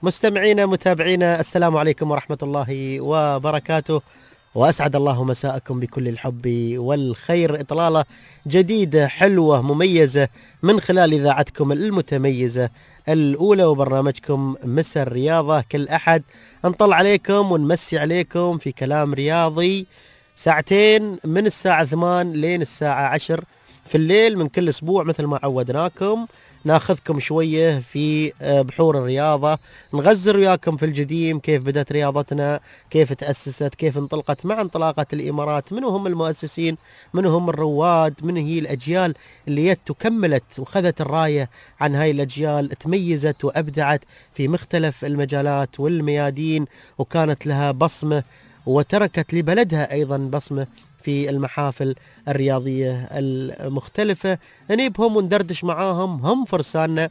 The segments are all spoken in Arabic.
مستمعينا متابعينا، السلام عليكم ورحمة الله وبركاته، وأسعد الله مساءكم بكل الحب والخير. إطلالة جديدة حلوة مميزة من خلال إذاعتكم المتميزة الأولى وبرنامجكم مسا الرياضة. كل أحد نطلع عليكم ونمسي عليكم في كلام رياضي ساعتين من الساعة 8 لين الساعة 10 في الليل من كل أسبوع، مثل ما عودناكم ناخذكم شوية في بحور الرياضة، نغزر وياكم في الجديم، كيف بدأت رياضتنا، كيف تأسست، كيف انطلقت مع انطلاقة الإمارات، من هم المؤسسين، من هم الرواد، من هي الأجيال اللي كملت وخذت الراية عن هاي الأجيال، تميزت وأبدعت في مختلف المجالات والميادين، وكانت لها بصمة وتركت لبلدها أيضا بصمة في المحافل الرياضية المختلفة. نجيبهم وندردش معاهم، هم فرساننا،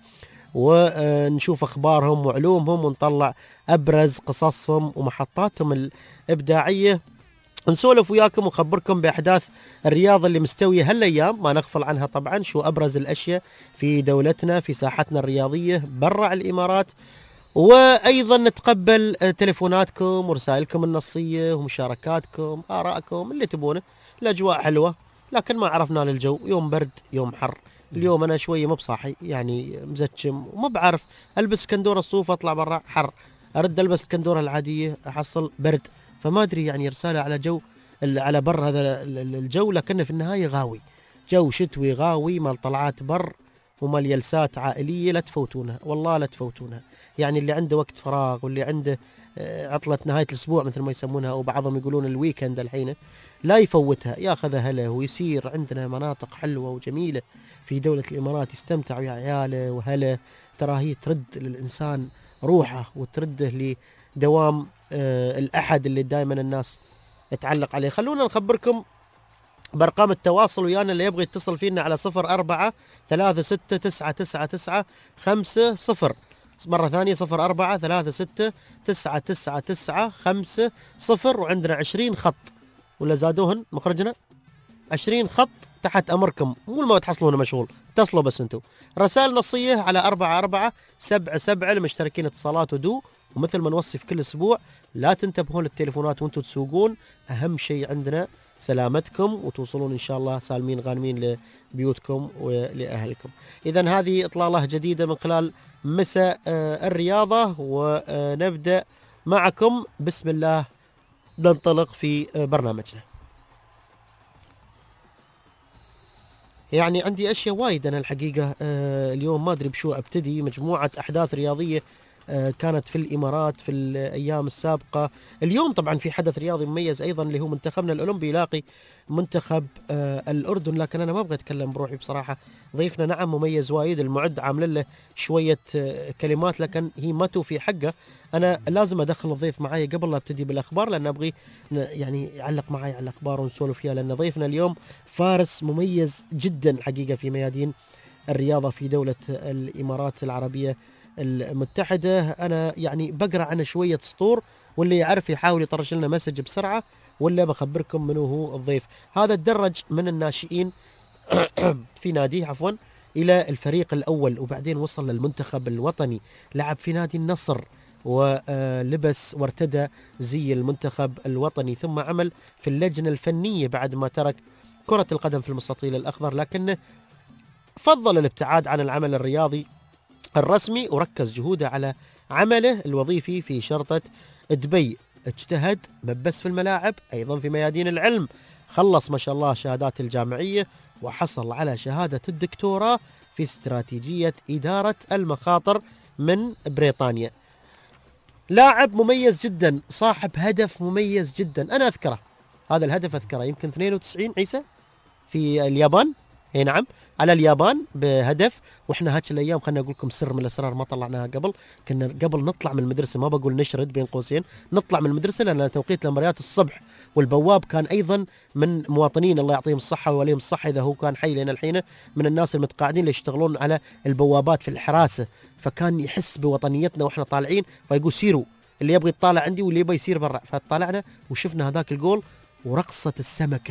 ونشوف أخبارهم وعلومهم، ونطلع أبرز قصصهم ومحطاتهم الإبداعية، نسولف وياكم ونخبركم بأحداث الرياضة اللي مستوية هالأيام، ما نغفل عنها طبعا، شو أبرز الأشياء في دولتنا في ساحتنا الرياضية برا الإمارات. وأيضا نتقبل تليفوناتكم ورسائلكم النصية ومشاركاتكم، آرائكم اللي تبونه. الأجواء حلوة لكن ما عرفنا للجو، يوم برد يوم حر. اليوم أنا شوية مو بصاحي، يعني مزكم وما بعرف ألبس كندورة الصوف أطلع برا حر، أرد ألبس الكندورة العادية أحصل برد، فما أدري يعني رسالة على جو على بر هذا الجو، لكنه في النهاية غاوي، جو شتوي غاوي مال طلعات بر ومال جلسات عائلية، لا تفوتونها والله لا تفوتونها. يعني اللي عنده وقت فراغ واللي عنده عطلة نهاية الأسبوع مثل ما يسمونها، وبعضهم يقولون الويكند الحين، لا يفوتها، ياخذها هلا ويسير. عندنا مناطق حلوة وجميلة في دولة الإمارات، يستمتع ويا عياله وهلا. ترى هي ترد للإنسان روحه وترده لدوام الأحد اللي دائما الناس تعلق عليه. خلونا نخبركم بأرقام التواصل ويانا، اللي يبغى يتصل فينا على 04-3699-50. مرة ثانية 04-3699-50، وعندنا 20 خط، ولا زادوهن مخرجنا 20 خط تحت أمركم، مو ما تحصلونه مشغول، اتصلوا بس انتم. رسائل نصية على 4477 لمشتركين اتصالات ودو. ومثل ما نوصي في كل أسبوع، لا تنتبهون للتليفونات وانتم تسوقون، أهم شيء عندنا سلامتكم، وتوصلون إن شاء الله سالمين غانمين لبيوتكم ولأهلكم. إذن هذه إطلالة جديدة من خلال مساء الرياضة، ونبدأ معكم بسم الله ننطلق في برنامجنا. يعني عندي أشياء وايد أنا الحقيقة اليوم، ما أدري بشو أبتدي. مجموعة أحداث رياضية كانت في الإمارات في الأيام السابقة. اليوم طبعا في حدث رياضي مميز أيضا، اللي هو منتخبنا الأولمبي يلاقي منتخب الأردن، لكن أنا ما أبغى أتكلم بروحي بصراحة. ضيفنا نعم مميز وايد، المعد عامل له شوية كلمات لكن هي ما توفي حقه. أنا لازم أدخل الضيف معي قبل لا أبتدي بالأخبار، لأن أبغي يعني يعلق معي على الأخبار ونسولف فيها، لأن ضيفنا اليوم فارس مميز جدا الحقيقة في ميادين الرياضة في دولة الإمارات العربية المتحدة. أنا يعني بقرأ عنه شوية سطور، واللي يعرف يحاول يطرش لنا مسج بسرعة، ولا بخبركم منو هو الضيف. هذا تدرج من الناشئين في ناديه عفوا إلى الفريق الأول، وبعدين وصل للمنتخب الوطني، لعب في نادي النصر ولبس وارتدى زي المنتخب الوطني، ثم عمل في اللجنة الفنية بعد ما ترك كرة القدم في المستطيل الأخضر، لكنه فضل الابتعاد عن العمل الرياضي الرسمي وركز جهوده على عمله الوظيفي في شرطة دبي. اجتهد بس في الملاعب، أيضا في ميادين العلم، خلص ما شاء الله شهادات الجامعية، وحصل على شهادة الدكتوراه في استراتيجية إدارة المخاطر من بريطانيا. لاعب مميز جدا، صاحب هدف مميز جدا، أنا أذكره هذا الهدف، أذكره يمكن 92 عيسى في اليابان. اي نعم، على اليابان بهدف. واحنا هاك الايام خلنا اقول لكم سر من الاسرار ما طلعناها قبل، كنا قبل نطلع من المدرسه، ما بقول نشرد بين قوسين، نطلع من المدرسه لان توقيت المباريات الصبح، والبواب كان ايضا من مواطنين الله يعطيهم الصحه ويوليهم الصحه اذا هو كان حي لنا الحين، من الناس المتقاعدين اللي يشتغلون على البوابات في الحراسه، فكان يحس بوطنيتنا واحنا طالعين، فيقول سيروا اللي يبغى يطالع عندي واللي يبغى يصير برا. فطلعنا وشفنا هذاك الجول ورقصه السمكه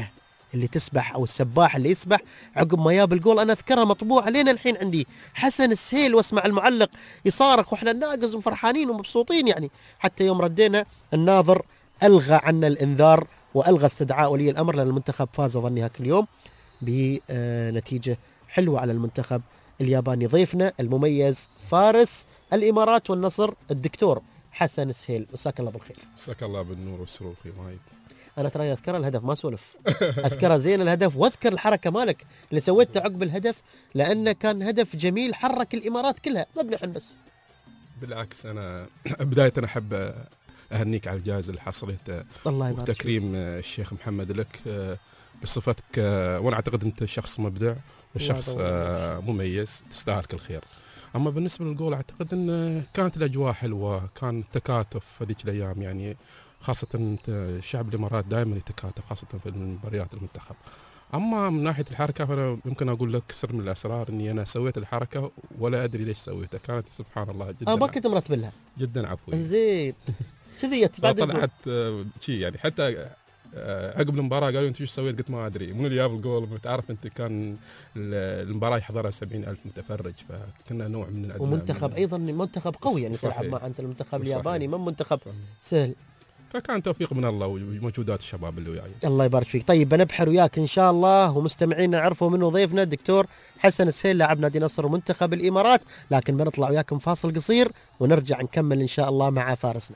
اللي تسبح او السباح اللي يسبح عقب ما جاب الجول، انا اذكرها مطبوعه لين الحين عندي، حسن السهيل، واسمع المعلق يصارخ واحنا ناقز وفرحانين ومبسوطين يعني. حتى يوم ردينا الناظر الغى عنا الانذار والغى استدعاء ولي الامر، لان المنتخب فاز ظني هاك اليوم بنتيجه حلوه على المنتخب الياباني. ضيفنا المميز فارس الامارات والنصر الدكتور حسن السهيل، مساك الله بالخير. مساك الله بالنور والسرور اخوي مايد. انا ترى اذكر الهدف ما سولف، اذكره زين الهدف، واذكر الحركه مالك اللي سويتها عقب الهدف، لانه كان هدف جميل حرك الامارات كلها، ما بنحن بس. بالعكس انا بدايه احب اهنيك على الجائزه اللي حصلتها، الله يبارك وتكريم الشيخ محمد لك بصفتك، وانا اعتقد انت شخص مبدع وشخص مميز تستاهل كل خير. اما بالنسبه للجول اعتقد ان كانت الاجواء حلوه، كان تكاتف هذيك الايام يعني، خاصه انت شعب الامارات دائما يتكاتف خاصه في مباريات المنتخب. اما من ناحيه الحركه فانا يمكن اقول لك سر من الاسرار اني انا سويت الحركه ولا ادري ليش سويتها، كانت سبحان الله جدا ما كنت مرتب لها جدا عفويه زين كذي طلعت شيء يعني. حتى عقب المباراه قالوا انت ايش سويت؟ قلت ما ادري من اللي جاب الجول. بتعرف انت كان المباراه يحضرها 70,000 متفرج، فكنا نوع من الاداء، ومنتخب ايضا منتخب قوي يعني تلعب مع انت المنتخب الياباني من منتخب سهل، فكان توفيق من الله وموجودات الشباب اللي وياي. الله يبارك فيك. طيب بنبحر وياك ان شاء الله، ومستمعينا عرفوا منه ضيفنا الدكتور حسن السهيل لاعب نادي نصر ومنتخب الامارات، لكن بنطلع وياكم فاصل قصير ونرجع نكمل ان شاء الله مع فارسنا.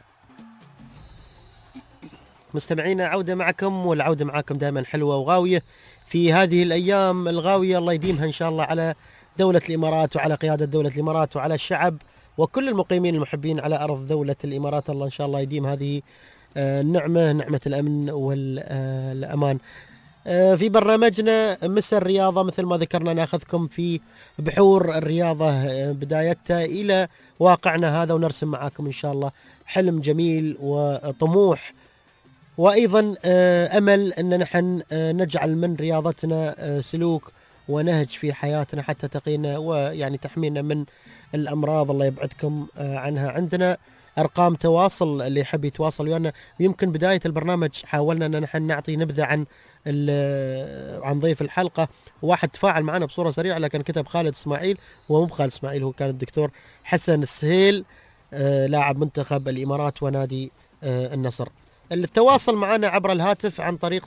مستمعينا عودة معكم، والعودة معكم دائما حلوة وغاوية في هذه الأيام الغاوية، الله يديمها إن شاء الله على دولة الإمارات وعلى قيادة دولة الإمارات وعلى الشعب وكل المقيمين المحبين على أرض دولة الإمارات. الله إن شاء الله يديم هذه النعمة، نعمة الأمن والأمان. في برنامجنا مسا الرياضة مثل ما ذكرنا ناخذكم في بحور الرياضة بدايتها إلى واقعنا هذا، ونرسم معاكم إن شاء الله حلم جميل وطموح، وأيضا أمل أن نحن نجعل من رياضتنا سلوك ونهج في حياتنا حتى تقينا ويعني تحمينا من الأمراض، الله يبعدكم عنها. عندنا أرقام تواصل اللي يحب يتواصل ويانا، ويمكن بداية البرنامج حاولنا أن نحن نعطي نبذة عن ضيف الحلقة، واحد تفاعل معنا بصورة سريعة لكن كتب خالد إسماعيل، هو مو خالد إسماعيل، هو كان الدكتور حسن السهيل لاعب منتخب الإمارات ونادي النصر. التواصل معنا عبر الهاتف عن طريق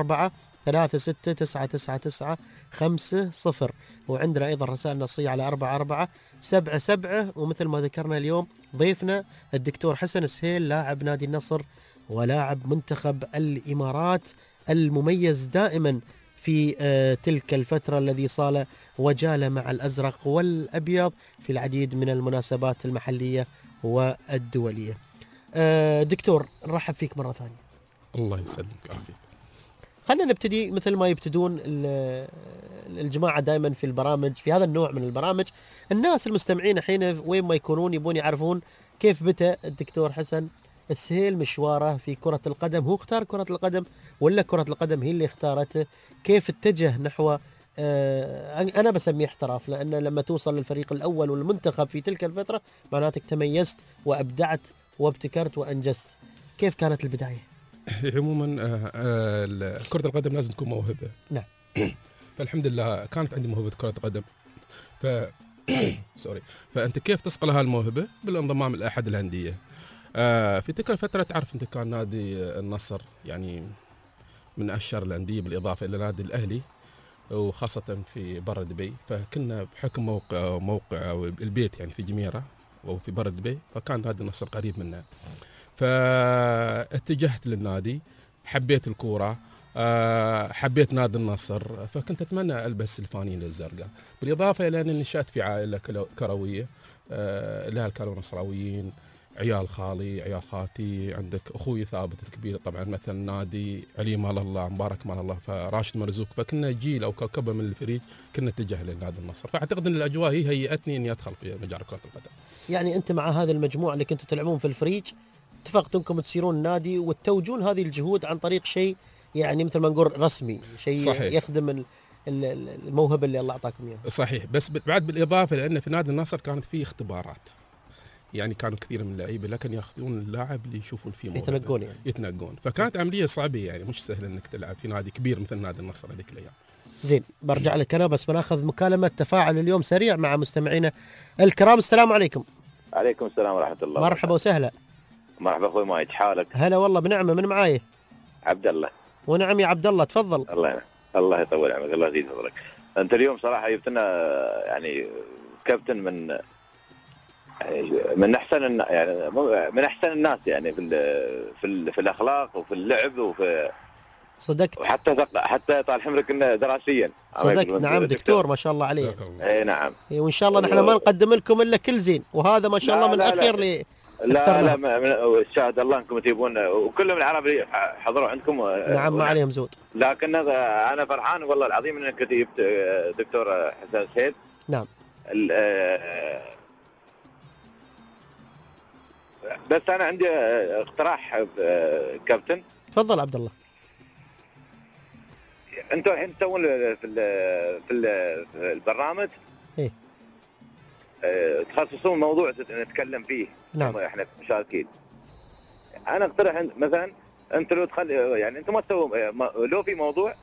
04-36-999-50، وعندنا أيضا رسائل نصية على 4477. ومثل ما ذكرنا اليوم ضيفنا الدكتور حسن السهيل لاعب نادي النصر ولاعب منتخب الإمارات المميز دائما في تلك الفترة الذي صال وجال مع الأزرق والأبيض في العديد من المناسبات المحلية والدولية. دكتور نرحب فيك مرة ثانية. الله يسلمك ويعافيك. خلينا نبتدي مثل ما يبتدون الجماعة دائما في البرامج، في هذا النوع من البرامج الناس المستمعين حين وين ما يكونون يبون يعرفون كيف بدأ الدكتور حسن السهيل مشواره في كرة القدم. هو اختار كرة القدم ولا كرة القدم هي اللي اختارته؟ كيف اتجه نحو أنا بسميه احتراف، لأن لما توصل للفريق الأول والمنتخب في تلك الفترة معناتك تميزت وأبدعت وابتكرت وأنجزت. كيف كانت البداية؟ عموما كرة القدم لازم تكون موهبة. نعم. فالحمد لله كانت عندي موهبة كرة قدم. سوري. فأنت كيف تصقل هالموهبة؟ بالانضمام لأحد الأندية. في تلك الفترة تعرف أنت كان نادي النصر يعني من أشهر الأندية بالإضافة إلى نادي الأهلي، وخاصة في برا دبي. فكنا بحكم موقع البيت يعني في جميرة وفي برا دبي، فكان نادي النصر قريب منا. فاتجهت للنادي، حبيت الكورة، حبيت نادي النصر، فكنت أتمنى ألبس الفانيلة الزرقاء. بالإضافة إلى أني نشأت في عائلة كروية، الأهل كانوا نصراويين، عيال خالي عيال خالتي، عندك أخوي ثابت الكبير طبعا مثل نادي علي مال الله، مبارك مال الله، فراشد مرزوق. فكنا جيل أو كوكبة من الفريق كنا اتجه لنادي النصر. فأعتقد أن الأجواء هي هيئتني أني أدخل في مجال كرة القدم. يعني أنت مع هذه المجموعة اللي كنتوا تلعبون في الفريق اتفقتوا أنكم تسيرون نادي وتتوجون هذه الجهود عن طريق شيء يعني مثل ما نقول رسمي، شيء صحيح. يخدم الموهبة اللي الله أعطاكم إياها. صحيح. بس بعد بالإضافة لأن في نادي النصر كانت فيه اختبارات، يعني كانوا كثير من اللعيبه لكن ياخذون اللاعب اللي يشوفون فيه موهبة. يتنقون يعني. يتنقون، فكانت عمليه صعبه يعني مش سهله انك تلعب في نادي كبير مثل نادي النصر هذيك الايام. زين برجع لك انا بس بناخذ مكالمه تفاعل اليوم سريع مع مستمعينا الكرام. السلام عليكم. عليكم السلام ورحمة الله. مرحبا وسهلا. مرحبا اخوي مايد، حالك؟ هلا والله بنعمه. من معاي؟ عبد الله. ونعم يا عبد الله، تفضل. الله يطول عمرك، الله يزيد فضلك. انت اليوم صراحة جبت لنا يعني كابتن من احسن يعني من احسن الناس يعني في الاخلاق وفي اللعب وفي صدقت. حتى طال عمرك انه دراسيا. صدقت نعم دكتور ما شاء الله عليه. اي نعم. وان شاء الله نحن ما نقدم لكم الا كل زين، وهذا ما شاء الله من الاخير اللي لا شاهد الله انكم تجيبون وكلهم العرب اللي حضروا عندكم. نعم ما عليهم زود. لكن انا فرحان والله العظيم انك جبت دكتور حسن سيد. نعم. بس انا عندي اقتراح كابتن. تفضل عبد الله. انتم الحين تسوون في البرنامج ايه تخصصون موضوع نتكلم فيه. نعم. احنا مشاركين. انا اقترح مثلا انت لو تخلي يعني انتم ما تسوون لو في موضوع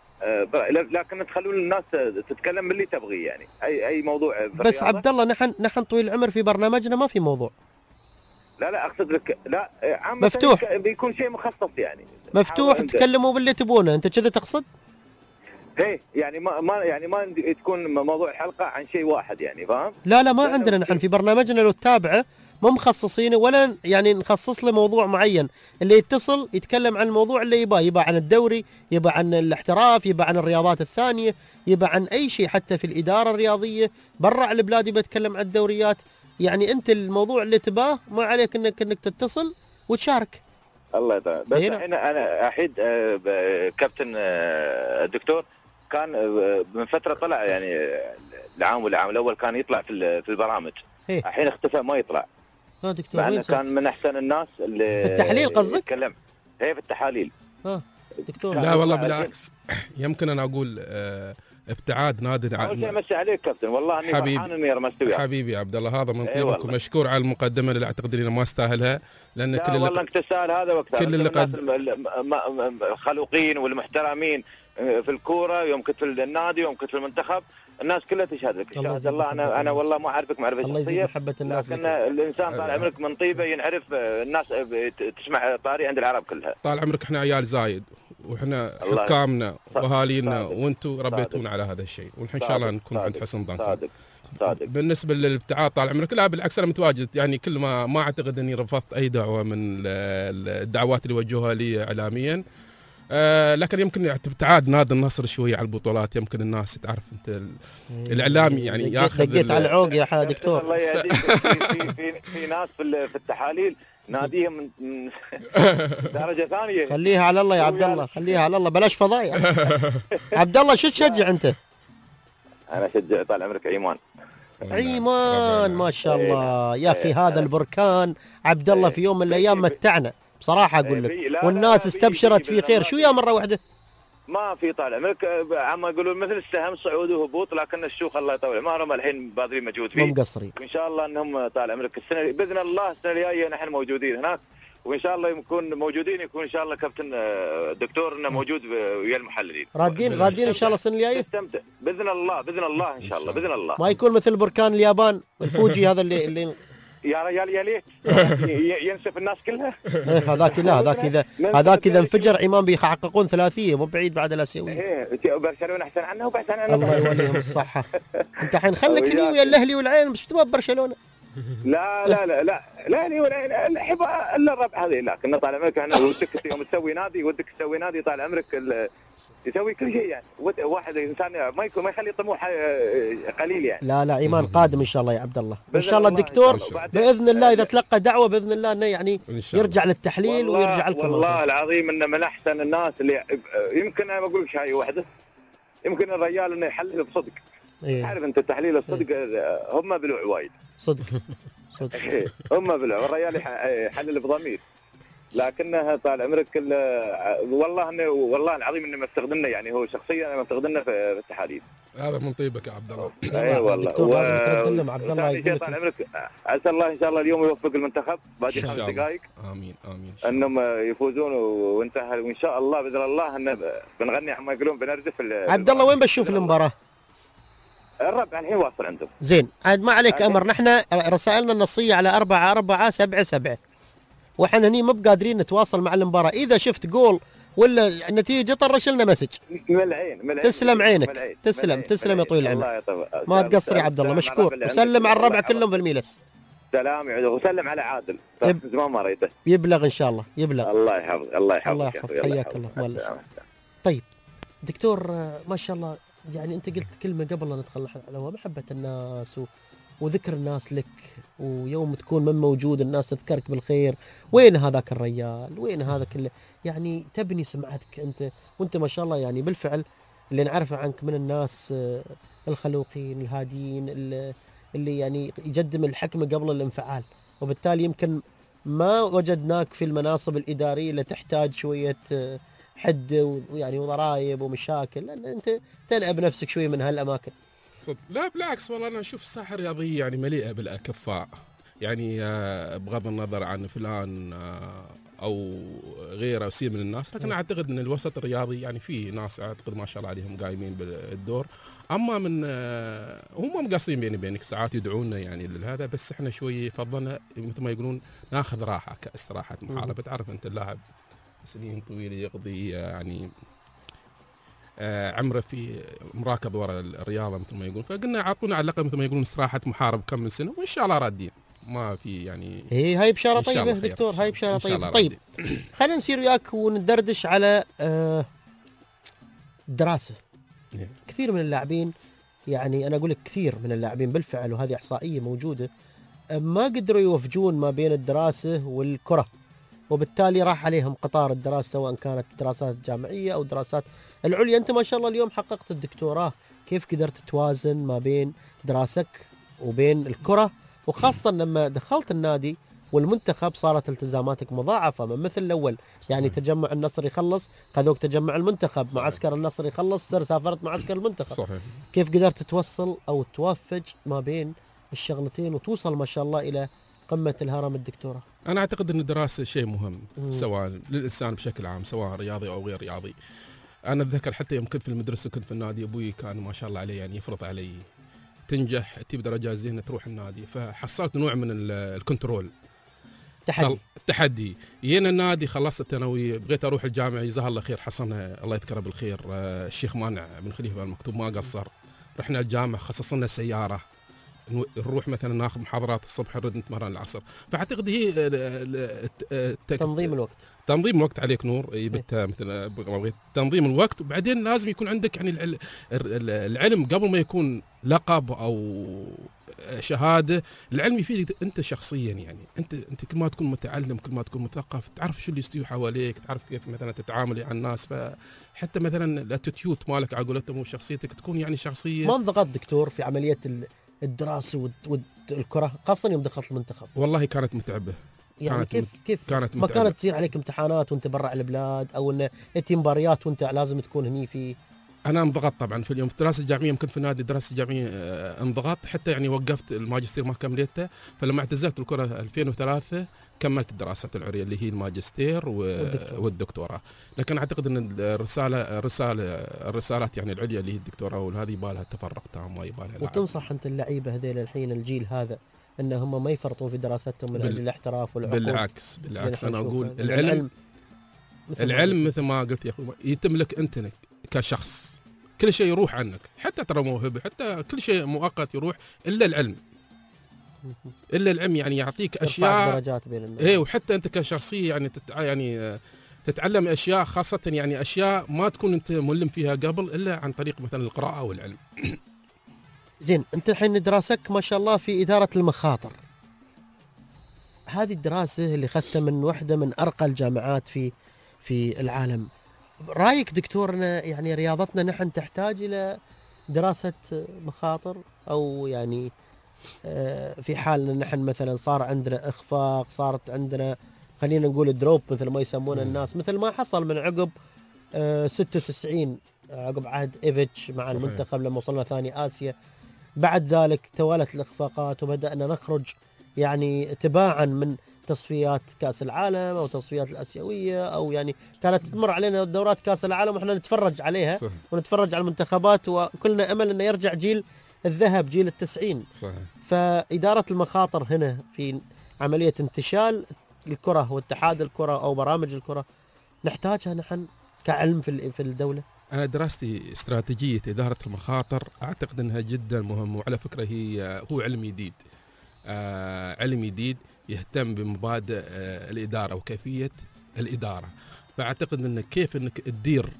لكن تخلون الناس تتكلم باللي تبغي يعني اي موضوع. بس عبد الله نحن طويل العمر في برنامجنا ما في موضوع. لا اقصد لك لا مفتوح بيكون شيء مخصص يعني مفتوح تكلموا باللي تبونه. انت كذا تقصد؟ ايه يعني ما تكون موضوع الحلقه عن شيء واحد يعني فاهم؟ لا ما عندنا نحن في برنامجنا لو تتابعه ما مخصصينه ولا يعني نخصص له موضوع معين. اللي يتصل يتكلم عن الموضوع اللي يبغى عن الدوري، يبغى عن الاحتراف، يبغى عن الرياضات الثانيه، يبغى عن اي شيء حتى في الاداره الرياضيه برا البلاد يبغى يتكلم عن الدوريات. يعني انت الموضوع اللي تباه ما عليك انك تتصل وتشارك. الله يطول. بس الحين انا احيد كابتن الدكتور كان من فتره طلع يعني العام الاول كان يطلع في البرامج. الحين اختفى ما يطلع. دكتور مع كان من احسن الناس اللي في التحليل قصدك؟ يتكلم في التحاليل. دكتور لا والله بالعكس يمكن انا اقول ابتعاد نادي اول شيء امسي عليك كابتن والله اني فرحان اني رمست وياك حبيبي عبد الله. هذا من طيبك ومشكور على المقدمه اللي اعتقد اني ما استاهلها لان كل اللي والله انك تستاهل هذا وقتها. كل اللي الخلوقين والمحترمين في الكوره يوم كنت في النادي يوم كنت في المنتخب الناس كلها تشهد لك. شهد الله انا والله ما اعرفك معرفه شخصيه محبه الناس لكن الانسان طال عمرك من طيبه ينعرف الناس تسمع طاري عند العرب كلها. طال عمرك احنا عيال زايد واحنا حكامنا واهالينا وانتم ربيتونا على هذا الشيء وان شاء الله نكون عند حسن ظنكم. صادق. بالنسبه للابتعاد طال عمرك لا بالعكس انا متواجد يعني كل ما اعتقد اني رفضت اي دعوه من الدعوات اللي وجهوها لي اعلاميا. لكن يمكن ابتعاد نادي النصر شويه على البطولات. يمكن الناس تعرف انت الاعلام يعني ياخذ دقيت على العوق يا دكتور. الله يهديك. في ناس في التحاليل ناديهم من درجه ثانيه. خليها على الله يا عبد الله، خليها على الله بلاش فضايح. عبد الله شو تشجع انت؟ انا اشجع طال عمرك عيمان ما شاء الله يا اخي. هذا البركان عبد الله في يوم من الايام متعنا بصراحه اقول لك والناس استبشرت فيه خير. شو يا مره واحده ما في طال عمرك عم يقولون مثل السهم صعود وهبوط لكن الشيوخ الله يطول ما هم الحين باذلين مجهود فيه مقصرين. وان شاء الله انهم طال عمرك السنه باذن الله السنه الجايه نحن موجودين هناك وان شاء الله يكون موجودين يكون ان شاء الله كابتن الدكتور انه موجود ويا المحللين رادين ان شاء الله السنه الجايه باذن الله ان شاء الله باذن الله ما يكون مثل بركان اليابان الفوجي هذا اللي يا رجال يا ليت ينسف الناس كلها. هذاك اذا انفجر عمان بيحققون ثلاثيه مو بعيد بعد الاسيويه. برشلونه احسن عنه وبحسن عنه. الله يوليهم الصحه. انت الحين خليك لي ويا الاهلي والعين مش تبغى برشلونه. لا الاهلي والعين احب الا الربع هذه لكن طال عمرك انا ودك يوم تسوي نادي طال عمرك يسوي كل شيء يعني واحد انسان ما يخلي طموحه قليل يعني. لا ايمان قادم ان شاء الله يا عبد الله. ان شاء الله الدكتور باذن الله اذا تلقى دعوه باذن الله انه يعني يرجع للتحليل ويرجع لكم. والله العظيم انه من احسن الناس اللي يمكن انا بقول لك شيء واحده يمكن الرجال انه يحلل بصدق. عارف انت التحليل الصدق هم بلوع وايد صدق هم بلوع والرجال يحلل بضمير لكنها طال عمرك والله العظيم انه مفتقدنا يعني هو شخصيا مفتقدنا في التحاليل. هذا من طيبك يا عبد الله. اي والله. الدكتور لازم ترد لهم، عبد الله يقول طال لك. عمرك، عسى الله ان شاء الله اليوم يوفق المنتخب باقي إن 5 شاء الله. دقائق امين امين. انهم يفوزون ونتاهل، وان شاء الله باذن الله ان بنغني عما يقولون بنردف عبد الله وين بتشوف المباراه؟ الربع الحين واصل عندهم. زين عاد ما عليك امر، نحن رسائلنا النصيه على 4477 واحنا هني مو بقادرين نتواصل مع المباراه. اذا شفت جول ولا نتيجه طرش لنا مسج. ملعين تسلم عينك، تسلم يا طويل العمر، ما تقصر يا عبد الله، مشكور. وسلم على الربع كلهم بالميلس. سلام يعود، وسلم على عادل زمان ما ريته. يبلغ ان شاء الله، يبلغ. الله يحفظك. الله يحفظك. الله يحفظك، حياك الله. والله. طيب دكتور، ما شاء الله، يعني انت قلت كلمه قبل لا ندخل على الهواء، محبه الناس وذكر الناس لك، ويوم تكون من موجود الناس تذكرك بالخير. وين هذاك الرجال؟ وين هذا كله؟ يعني تبني سمعتك انت، وانت ما شاء الله يعني بالفعل اللي نعرفه عنك من الناس الخلوقين الهاديين اللي يعني يقدم الحكمه قبل الانفعال، وبالتالي يمكن ما وجدناك في المناصب الاداريه اللي تحتاج شويه حد ويعني وضرائب ومشاكل، لان انت تنأب نفسك شويه من هالاماكن. لا بالعكس، والله انا اشوف الساحه الرياضيه يعني مليئه بالاكفاء، يعني بغض النظر عن فلان او غيره وسير من الناس، لكن اعتقد ان الوسط الرياضي يعني في ناس اعتقد ما شاء الله عليهم قايمين بالدور. اما من هم مقصرين بيني وبينك، ساعات يدعونا يعني لهذا، بس احنا شوي فضلنا مثل ما يقولون ناخذ راحه كاستراحه محاربه. تعرف انت اللاعب سنين طويله يقضي يعني عمره في مراكض وراء الرياضه مثل ما يقولون، فقلنا اعطونا على الاقل مثل ما يقولون استراحه محارب كم من سنه، وان شاء الله رادين. ما في يعني هاي بشاره طيبه دكتور، هاي بشاره طيبه. طيب خلينا نصير وياك وندردش على الدراسه. كثير من اللاعبين، يعني انا اقول لك كثير من اللاعبين بالفعل، وهذه احصائيه موجوده، ما قدروا يوفجون ما بين الدراسه والكره، وبالتالي راح عليهم قطار الدراسه، سواء كانت دراسات جامعيه او دراسات العليا. انت ما شاء الله اليوم حققت الدكتوراه، كيف قدرت توازن ما بين دراستك وبين الكره، وخاصه لما دخلت النادي والمنتخب صارت التزاماتك مضاعفه من مثل الاول، يعني تجمع النصر يخلص خذوك تجمع المنتخب، معسكر النصر يخلص سافرت معسكر المنتخب. صحيح. كيف قدرت توصل او توفج ما بين الشغلتين وتوصل ما شاء الله الى قمه الهرم الدكتوراه؟ انا اعتقد ان الدراسه شيء مهم سواء للانسان بشكل عام، سواء رياضي او غير رياضي. انا اتذكر حتى يوم كنت في المدرسه كنت في النادي، ابوي كان ما شاء الله عليه يعني يفرض علي تنجح تجيب درجات زينه تروح النادي، فحصلت نوع من الكنترول، التحدي. جينا النادي، خلصت الثانوي، بغيت اروح الجامعه، جزاه الله خير، حصلنا الله يذكره بالخير الشيخ مانع بن خليفه المكتوب ما قصر، رحنا الجامعه خصصنا سياره نروح مثلا ناخذ محاضرات الصبح نرد نتمرن العصر. فاعتقد هي تنظيم الوقت عليك نور، مثل تنظيم الوقت، وبعدين لازم يكون عندك يعني العلم قبل ما يكون لقب او شهاده. العلم يفيدك انت شخصيا، يعني انت كل ما تكون متعلم كل ما تكون مثقف، تعرف شو اللي يستوي حواليك، تعرف كيف مثلا تتعامل مع الناس، فحتى مثلا الاتيتيود مالك على قولتهم وشخصيتك تكون يعني شخصيه. ما انضغط دكتور في عمليه الدراسه والكره، خاصه يوم دخلت المنتخب؟ والله كانت متعبه، يعني كيف كانت ما كانت تصير عليك امتحانات وانت برا البلاد، او ان انت مباريات وانت لازم تكون هني في؟ انا انضغطت طبعا في اليوم الدراسه الجامعيه، كنت في النادي الدراسه الجامعيه انضغطت، حتى يعني وقفت الماجستير ما كملته، فلما اعتزلت الكره 2003 كملت الدراسات العليا اللي هي الماجستير والدكتوراه. لكن اعتقد ان الرسالات يعني العليا اللي هي الدكتوراه وهذه يبالها تفرق تام، ما يبالها. وتنصح انت اللعيبه هذيل الحين الجيل هذا ان هم ما يفرطون في دراستهم من اجل الاحتراف والعقود؟ بالعكس انا اقول العلم مثل ما قلت يا اخوي يتم لك انت كشخص، كل شيء يروح عنك، حتى ترى موهبه، حتى كل شيء مؤقت يروح الا العلم. يعني يعطيك اشياء درجات بين الناس. ايه، وحتى انت كشخصيه يعني تتعلم اشياء، خاصه يعني اشياء ما تكون انت ملم فيها قبل الا عن طريق مثلا القراءه والعلم. زين، انت الحين دراسك ما شاء الله في اداره المخاطر، هذه الدراسه اللي اخذتها من واحده من ارقى الجامعات في العالم، رايك دكتورنا يعني رياضتنا نحن تحتاج الى دراسه مخاطر، او يعني في حال ان نحن مثلا صار عندنا اخفاق، صارت عندنا خلينا نقول دروب مثل ما يسمونه الناس، مثل ما حصل من عقب 96 عقب عهد إيفيتش مع صحيح. المنتخب لما وصلنا ثاني آسيا. بعد ذلك توالت الإخفاقات وبدأنا نخرج يعني تباعا من تصفيات كأس العالم أو تصفيات الآسيوية، أو يعني كانت تمر علينا دورات كأس العالم وإحنا نتفرج عليها. صحيح. ونتفرج على المنتخبات وكلنا أمل أنه يرجع جيل الذهب، جيل ال90. صحيح. فإدارة المخاطر هنا في عملية انتشال الكرة واتحاد الكرة أو برامج الكرة نحتاجها نحن كعلم في الدولة. أنا دراستي استراتيجية إدارة المخاطر، أعتقد أنها جدا مهمة، وعلى فكرة هو علم جديد، علم جديد يهتم بمبادئ الإدارة وكيفية الإدارة. فأعتقد أن كيف أنك تدير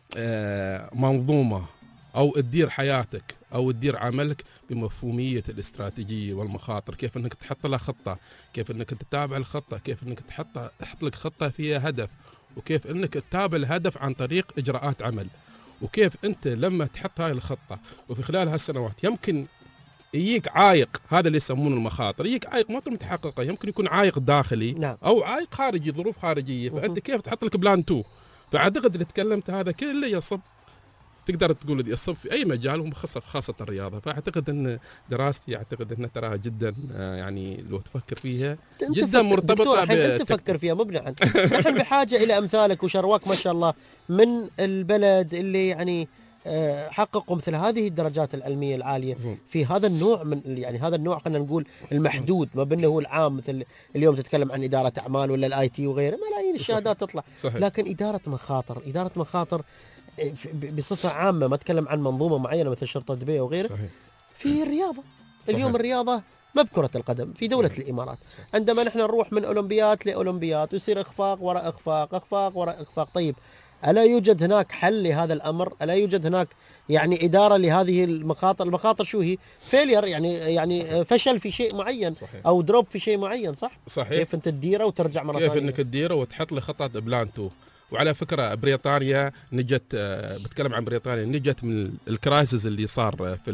منظومة أو تدير حياتك أو تدير عملك بمفهومية الاستراتيجية والمخاطر، كيف أنك تحط لها خطة، كيف أنك تتابع الخطة، كيف أنك تحط لك خطة فيها هدف، وكيف أنك تتابع الهدف عن طريق إجراءات عمل، وكيف أنت لما تحط هاي الخطة وفي خلال هالسنوات يمكن يجيك عائق، هذا اللي يسمونه المخاطر، يجيك عائق ما متحققة، يمكن يكون عائق داخلي. نعم. أو عائق خارجي، ظروف خارجية، فأنت كيف تحط لك بلان 2. فأعتقد اللي تكلمت هذا كله يصب، تقدر تقول يصب في أي مجال خاصة الرياضة. فأعتقد أن دراستي أعتقد أنها تراها جدا يعني لو تفكر فيها جدا مرتبطة أنت تفكر فيها مبنعا. نحن بحاجة إلى أمثالك وشرواك ما شاء الله من البلد اللي يعني حققوا مثل هذه الدرجات العلمية العالية في هذا النوع من يعني هذا النوع خلينا نقول المحدود، ما بينه هو العام، مثل اليوم تتكلم عن إدارة أعمال ولا الIT وغيره، ملايين الشهادات تطلع. صحيح. لكن إدارة مخاطر بصفة عامة، ما أتكلم عن منظومة معينة مثل شرطة دبي وغيره. صحيح. في الرياضة اليوم صحيح. الرياضة ما بكرة القدم في دولة صحيح. الإمارات، عندما نحن نروح من أولمبياد لأولمبياد ويصير إخفاق وراء إخفاق، إخفاق وراء إخفاق. طيب ألا يوجد هناك حل لهذا الأمر؟ ألا يوجد هناك يعني إدارة لهذه المخاطر؟ المخاطر شو هي؟ فيلير، يعني فشل في شيء معين. صحيح. أو دروب في شيء معين. صح؟ صحيح. كيف أنت تديره وترجع مرة ثانية؟ كيف أنك تديره وتحط له خطة بلان 2. وعلى فكرة بريطانيا نجت، بتكلم عن بريطانيا، نجت من الكرايسيس اللي صار في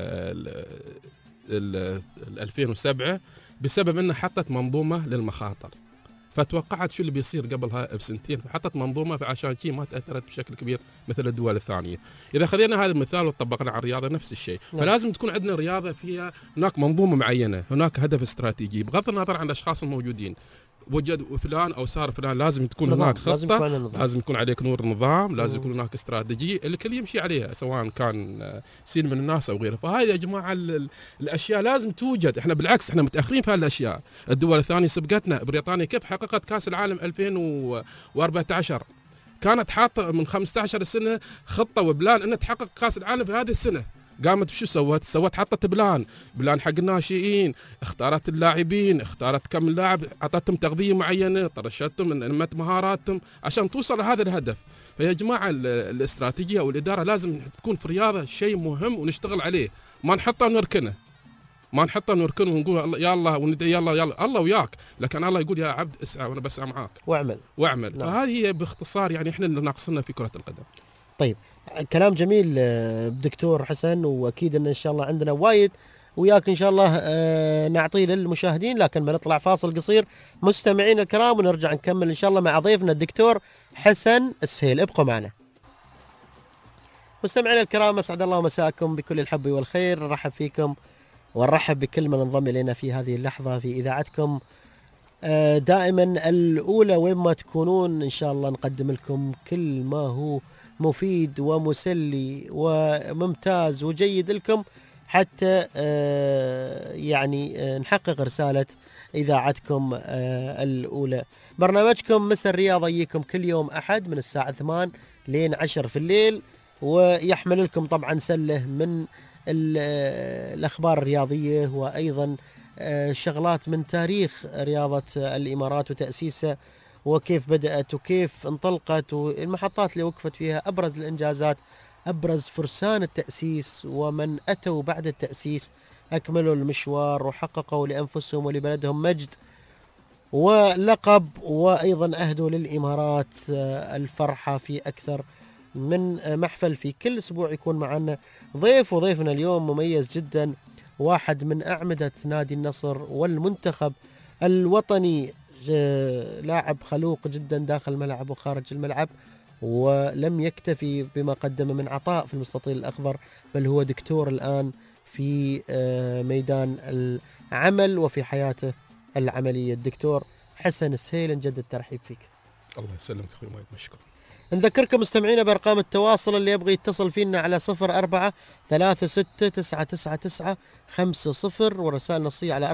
ال 2007 بسبب أنها حطت منظومة للمخاطر. فتوقعت شو اللي بيصير قبلها بسنتين، فحطت منظومة فعشان شيء ما تأثرت بشكل كبير مثل الدول الثانية. إذا خذينا هذا المثال وطبقنا على الرياضة نفس الشيء. فلازم تكون عندنا رياضة فيها هناك منظومة معينة، هناك هدف استراتيجي، بغض النظر عن الأشخاص الموجودين. وجد فلان أو صار فلان، لازم تكون هناك خطة، لازم يكون عليك نور نظام، لازم يكون هناك استراتيجية الكل يمشي عليها، سواء كان سين من الناس أو غيره. فهاي يا جماعة الأشياء لازم توجد. إحنا بالعكس إحنا متأخرين في هالأشياء. الدول الثانية سبقتنا. بريطانيا كيف حققت كأس العالم 2014 كانت حاطة من 15 سنة خطة وبلان أنها تحقق كأس العالم في هذه السنة. قامت بشو سوت حطت بلان حق الناشئين، اختارت اللاعبين، اختارت كم لاعب، اعطتهم تغذيه معينه، طرشتهم، نمت مهاراتهم عشان توصل لهذا الهدف. فيا جماعه الاستراتيجيه والاداره لازم تكون في الرياضه شيء مهم ونشتغل عليه، ما نحطه ونركنه، ونقول يا الله وندعي يلا الله وياك، لكن الله يقول يا عبد اسعى وانا بسعى معاك واعمل. نعم. فهذه هي باختصار يعني احنا اللي ناقصنا في كره القدم. طيب كلام جميل دكتور حسن، واكيد ان شاء الله عندنا وايد وياك ان شاء الله نعطيه للمشاهدين، لكن بنطلع فاصل قصير مستمعين الكرام ونرجع نكمل ان شاء الله مع ضيفنا الدكتور حسن السهيل. ابقوا معنا مستمعين الكرام، اسعد الله مساءكم بكل الحب والخير. نرحب فيكم ونرحب بكل من انضم الينا في هذه اللحظه في اذاعتكم دائما الاولى، وين ما تكونون ان شاء الله نقدم لكم كل ما هو مفيد ومسلي وممتاز وجيد لكم حتى يعني نحقق رسالة إذاعتكم الأولى. برنامجكم مسا الرياضة يجيكم كل يوم أحد من الساعة 8 لين 10 في الليل، ويحمل لكم طبعا سلة من الأخبار الرياضية وأيضا شغلات من تاريخ رياضة الإمارات وتأسيسها وكيف بدأت وكيف انطلقت والمحطات اللي وقفت فيها، أبرز الإنجازات، أبرز فرسان التأسيس ومن أتوا بعد التأسيس أكملوا المشوار وحققوا لأنفسهم ولبلدهم مجد ولقب، وأيضا أهدوا للإمارات الفرحة في أكثر من محفل. في كل أسبوع يكون معنا ضيف، وضيفنا اليوم مميز جدا، واحد من أعمدة نادي النصر والمنتخب الوطني، لاعب خلوق جدا داخل الملعب وخارج الملعب، ولم يكتفي بما قدم من عطاء في المستطيل الأخضر، بل هو دكتور الآن في ميدان العمل وفي حياته العملية. الدكتور حسن السهيل، نجدد الترحيب فيك. الله يسلمك أخوي مايد، مشكور. نذكركم مستمعينا بأرقام التواصل، اللي يبغى يتصل فينا على 04-3699-50 ورسائل نصية على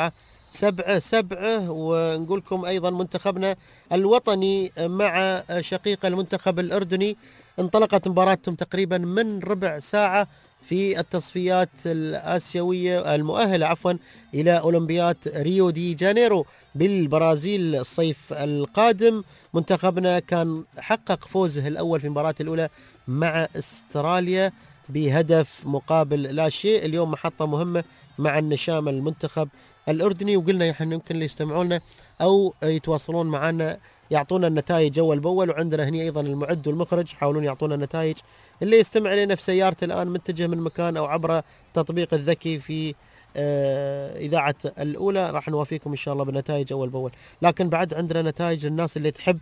4477. ونقول لكم أيضا منتخبنا الوطني مع شقيق المنتخب الأردني انطلقت مباراتهم تقريبا من ربع ساعة في التصفيات الآسيوية المؤهلة إلى أولمبياد ريو دي جانيرو بالبرازيل الصيف القادم. منتخبنا كان حقق فوزه الأول في المباراة الأولى مع استراليا بهدف مقابل لا شيء. اليوم محطة مهمة مع النشام المنتخب الأردني، وقلنا احنا يمكن اللي يستمعونا أو يتواصلون معنا يعطونا النتائج أول بأول، وعندنا هنا أيضا المعد والمخرج يحاولون يعطونا النتائج. اللي يستمع لنا في سيارته الآن متجه من مكان أو عبر تطبيق الذكي في إذاعة الأولى، راح نوافيكم إن شاء الله بالنتائج أول بأول. لكن بعد عندنا نتائج للناس اللي تحب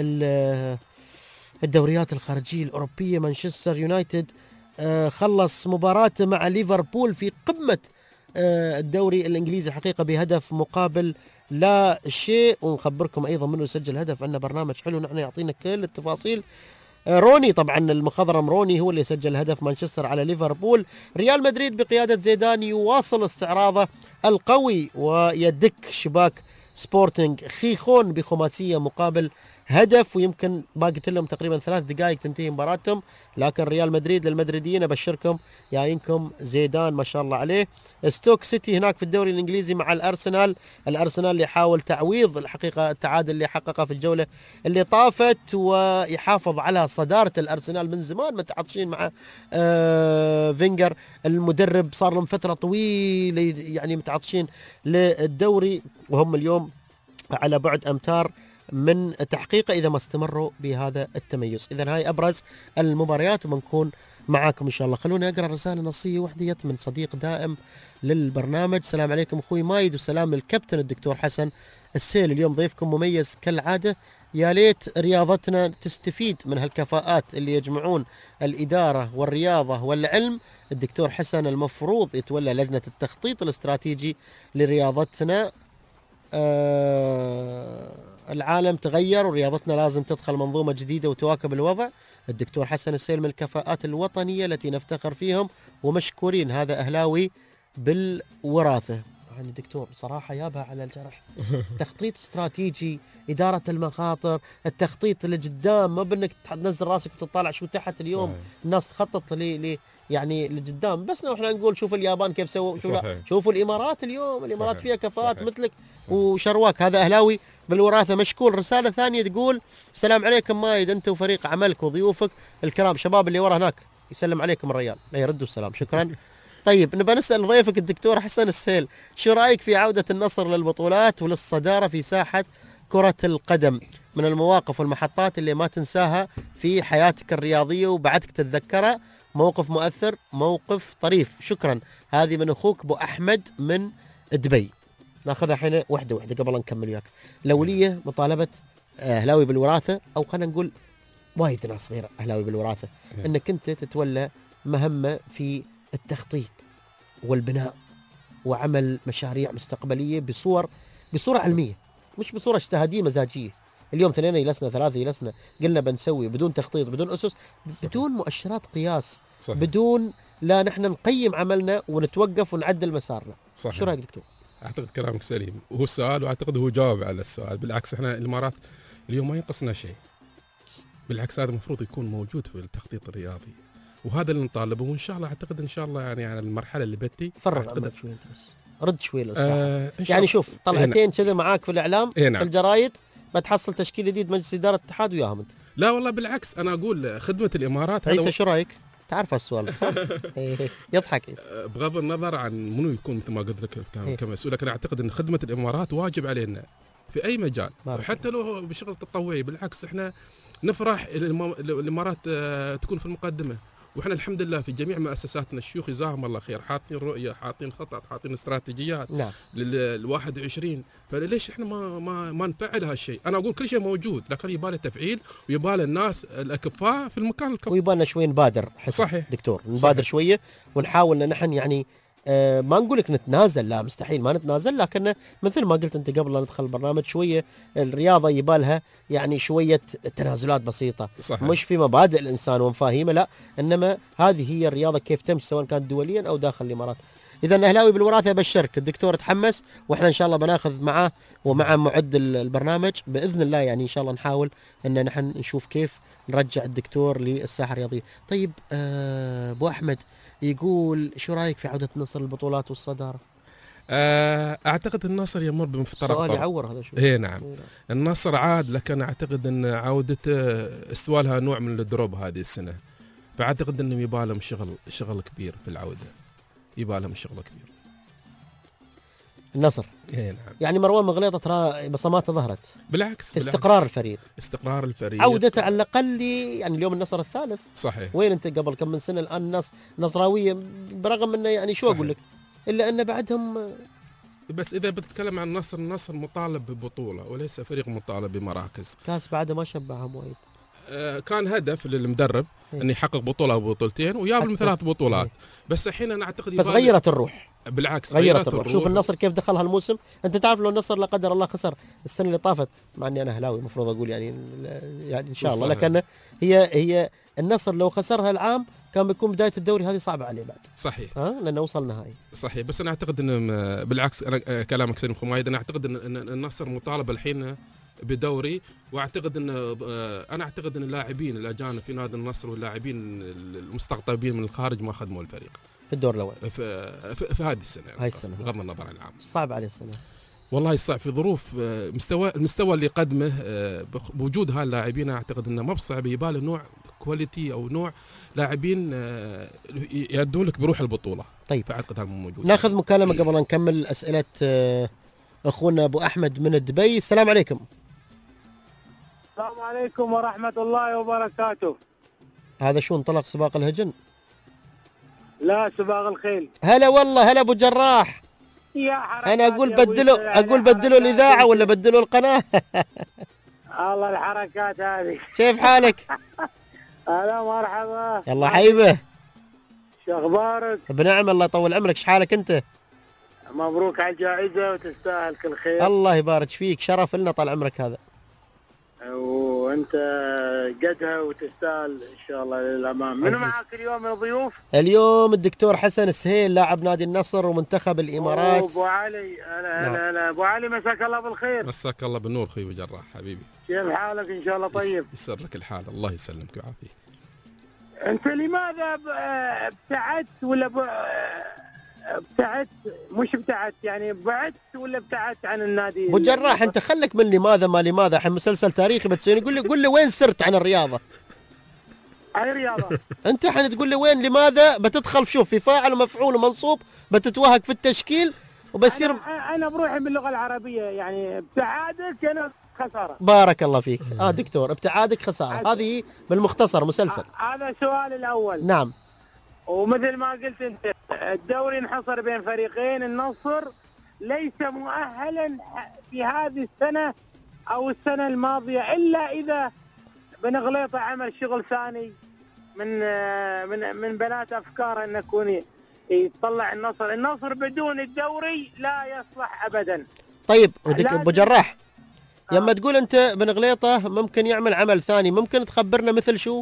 الدوريات الخارجية الأوروبية. مانشستر يونايتد خلص مباراته مع ليفربول في قمة الدوري الإنجليزي حقيقة بهدف مقابل لا شيء، ونخبركم أيضا منه سجل هدف. عندنا برنامج حلو نحن يعطينا كل التفاصيل. روني طبعا المخضرم روني هو اللي سجل هدف مانشستر على ليفربول. ريال مدريد بقيادة زيدان يواصل استعراضه القوي ويدك شباك سبورتنج خيخون بخماسية مقابل هدف، ويمكن باقي لهم تقريبا 3 دقائق تنتهي مباراتهم. لكن ريال مدريد للمدريديين ابشركم جايينكم زيدان ما شاء الله عليه. ستوك سيتي هناك في الدوري الانجليزي مع الارسنال اللي يحاول تعويض الحقيقه التعادل اللي حققه في الجوله اللي طافت ويحافظ على صداره الارسنال. من زمان متعطشين مع فينجر المدرب، صار لهم فتره طويله يعني متعطشين للدوري، وهم اليوم على بعد امتار من تحقيقه إذا ما استمروا بهذا التميز. إذا هاي أبرز المباريات وبنكون معاكم إن شاء الله. خلونا أقرأ رسالة نصية وحدة من صديق دائم للبرنامج. السلام عليكم أخوي مايد، وسلام للكابتن الدكتور حسن السهيل. اليوم ضيفكم مميز كالعادة، يا ليت رياضتنا تستفيد من هالكفاءات اللي يجمعون الإدارة والرياضة والعلم. الدكتور حسن المفروض يتولى لجنة التخطيط الاستراتيجي لرياضتنا. العالم تغير ورياضتنا لازم تدخل منظومة جديدة وتواكب الوضع. الدكتور حسن السهيل من الكفاءات الوطنية التي نفتخر فيهم ومشكورين، هذا أهلاوي بالوراثة. يعني دكتور صراحة يابها على الجرح. تخطيط استراتيجي، إدارة المخاطر، التخطيط لقدام، ما بأنك تنزل راسك وتطالع شو تحت. اليوم الناس تخطط يعني لقدام، بس احنا نقول شوف اليابان كيف سووا، شوفوا الإمارات اليوم، الإمارات فيها كفاءات مثلك وشرواك. هذا أهلاوي بالوراثة مشكور. رسالة ثانية تقول السلام عليكم مايد، أنت وفريق عملك وضيوفك الكرام، شباب اللي ورا هناك يسلم عليكم الريال، لا يردوا السلام، شكرا. طيب نبى نسأل ضيفك الدكتور حسن السهيل، شو رأيك في عودة النصر للبطولات وللصدارة في ساحة كرة القدم؟ من المواقف والمحطات اللي ما تنساها في حياتك الرياضية وبعدك تتذكرها، موقف مؤثر، موقف طريف. شكرا. هذه من أخوك أبو أحمد من دبي. ناخذها حين واحدة قبل أن نكمل وياك. الأولية مطالبة أهلاوي بالوراثة، أو خلينا نقول وايد ناس صغيرة أهلاوي بالوراثة، أنك أنت تتولى مهمة في التخطيط والبناء وعمل مشاريع مستقبلية بصورة علمية، مش بصورة اجتهادية مزاجية. اليوم 2 يلسنا 3 يلسنا، قلنا بنسوي بدون تخطيط، بدون أسس، بدون مؤشرات قياس، صحيح. بدون لا نحن نقيم عملنا ونتوقف ونعدل مسارنا. صحيح. شو رأيك دكتور؟ أعتقد كلامك سليم، وهو السؤال وأعتقد هو جاوب على السؤال. بالعكس احنا الإمارات اليوم ما ينقصنا شيء، بالعكس هذا المفروض يكون موجود في التخطيط الرياضي، وهذا اللي نطالبه. وإن شاء الله أعتقد إن شاء الله يعني على المرحلة اللي بتي فرغ عمك شوي أنت بس، رد شوي يعني شوف طلعتين كذا معاك في الإعلام في الجرايد، بتحصل تشكيل جديد مجلس إدارة الاتحاد وياهم أنت. لا والله بالعكس، أنا أقول خدمة الإمارات. عيسى شو رأيك؟ تعرف السؤال صح؟ يضحك. بغض النظر عن منو يكون مثل ما قلت لك كمسؤول، لكن أعتقد أن خدمة الإمارات واجب علينا في أي مجال، وحتى لو بشغل تطوعي. بالعكس احنا نفرح الإمارات تكون في المقدمة، واحنا الحمد لله في جميع مؤسساتنا الشيوخ جزاهم الله خير حاطين رؤيه، حاطين خطط، حاطين استراتيجيات نعم. لل 21. فليش احنا ما نفعل هالشيء؟ انا اقول كل شيء موجود، لكن يباله تفعيل ويباله الناس الاكفاء في المكان الكفء. ويبالنا شوي نبادر. صحيح دكتور، نبادر صحيح. شويه ونحاول ان نحن يعني ما نقول لك نتنازل، لا مستحيل ما نتنازل، لكن مثل ما قلت انت قبل لا ندخل البرنامج شويه الرياضه يبالها يعني شويه تنازلات بسيطه. صحيح. مش في مبادئ الانسان ومفاهيمه، لا، انما هذه هي الرياضه كيف تمشي سواء كانت دوليا او داخل الامارات. اذا اهلاوي بالوراثه ابشرك، الدكتور تحمس واحنا ان شاء الله بناخذ معاه ومع معد البرنامج باذن الله، يعني ان شاء الله نحاول ان نحن نشوف كيف نرجع الدكتور للساحه الرياضيه. طيب ابو احمد يقول شو رايك في عوده النصر للبطولات والصداره؟ اعتقد النصر يمر بمفترق سؤال طرق. يعور هذا شو؟ اي نعم. النصر عاد، لكن اعتقد ان عودته استوى لها نوع من الدروب هذه السنه، فاعتقد انهم يبغى لهم شغل كبير في العوده، يبغى لهم شغل كبير. النصر اي نعم. يعني مروان مغليطه ترى بصماته ظهرت، بالعكس استقرار الفريق، استقرار الفريق، عودته على الاقل يعني اليوم النصر الثالث. صحيح. وين انت قبل كم من سنه؟ الان الناس نصراويه برغم انه يعني شو اقول لك، الا ان بعدهم. بس اذا بتتكلم عن النصر مطالب ببطوله وليس فريق مطالب بمراكز. كاس بعده ما شبعهم وايد. كان هدف للمدرب انه يحقق بطوله او بطولتين وياب من 3 بطولات. بس الحين انا اعتقد بس غيرت الروح. بالعكس غيرت الروح. شوف النصر كيف دخل هالموسم. انت تعرف لو النصر لا قدر الله خسر السنه اللي طافت، مع اني انا اهلاوي المفروض اقول يعني ان شاء الله، لكن هي النصر لو خسرها العام كان بيكون بدايه الدوري هذه صعبه عليه بعد. صحيح. لانه وصل نهائي. صحيح. بس انا اعتقد ان بالعكس، انا كلامك سليم خمايد، انا اعتقد ان النصر مطالب الحين بدوري، واعتقد ان انا اعتقد ان اللاعبين الاجانب في نادي النصر واللاعبين المستقطبين من الخارج ما خدموا الفريق في الدور الاول في هذه السنه، هاي السنه بغض النظر عن العام. صعب عليه السنه والله صعب في ظروف المستوى اللي قدمه بوجود هاللاعبين. اعتقد انه ما بصعب، يباله نوع كواليتي او نوع لاعبين يدون لك بروح البطوله. طيب فاعتقد هذا موجود. ناخذ مكالمه قبل ان نكمل اسئله اخونا ابو احمد من دبي. السلام عليكم. السلام عليكم ورحمة الله وبركاته. هذا شو انطلق سباق الهجن؟ لا، سباق الخيل. هلا والله، هلا ابو جراح. يا حركات. انا اقول بدلوا الاذاعه ولا بدلوا القناه؟ الله الحركات هذه. كيف حالك؟ هلا مرحبا. يلا حيبه. شو اخبارك؟ بنعم الله يطول عمرك. ايش حالك انت؟ مبروك على الجائزة وتستاهل كل خير. الله يبارك فيك، شرف لنا طال عمرك هذا. وانت قدها وتستاهل ان شاء الله للامام. منو معاك اليوم من الضيوف؟ اليوم الدكتور حسن السهيل لاعب نادي النصر ومنتخب الامارات. ابو علي. هلا ابو علي، مساك الله بالخير. مساك الله بالنور اخوي ابو جراح حبيبي. كيف حالك؟ ان شاء الله طيب. يسرك الحال، الله يسلمك ويعافيك. انت لماذا ابتعدت ولا ابتعدت؟ مش ابتعدت يعني بعدت ولا ابتعدت عن النادي؟ ابو جراح انت خلك من لماذا ما لماذا، الحين مسلسل تاريخي بتسويني. قول لي وين سرت عن الرياضه؟ اي رياضه؟ انت الحين تقول لي وين لماذا بتدخل شوف في فاعل ومفعول ومنصوب، بتتوهق في التشكيل وبصير. انا بروحي باللغه العربيه، يعني ابتعادك انا خساره. بارك الله فيك. دكتور ابتعادك خساره، هذه بالمختصر مسلسل. هذا السؤال الاول. نعم. ومثل ما قلت انت الدوري انحصر بين فريقين. النصر ليس مؤهلا في هذه السنه او السنه الماضيه الا اذا بن غليطه عمل شغل ثاني من بنات افكار انه يكون يطلع النصر بدون الدوري لا يصلح ابدا. طيب ابو جراح، لما تقول انت بن غليطه ممكن يعمل عمل ثاني، ممكن تخبرنا مثل شو؟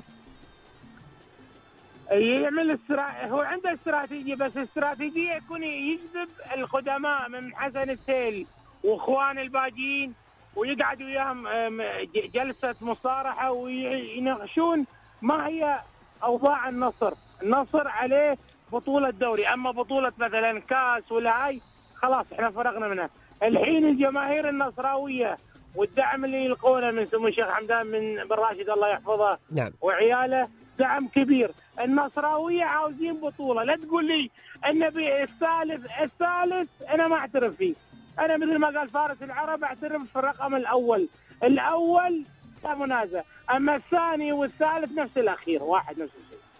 يعمل هو عنده استراتيجيه، بس استراتيجيه يكون يجذب القدماء من حسن السهيل واخوان الباجين ويقعد وياهم جلسه مصارحه ويناقشون ما هي اوضاع النصر عليه بطوله دوري، اما بطوله مثلا كاس ولا هاي خلاص احنا فرغنا منها. الحين الجماهير النصراويه والدعم اللي يلقونه من سمو الشيخ حمدان بن راشد الله يحفظه نعم وعياله دعم كبير. النصراويه عاوزين بطوله، لا تقول لي النبي الثالث انا ما اعترف فيه. انا مثل ما قال فارس العرب اعترف في الرقم الاول لا منازع، اما الثاني والثالث نفس الاخير واحد نفس الشيء.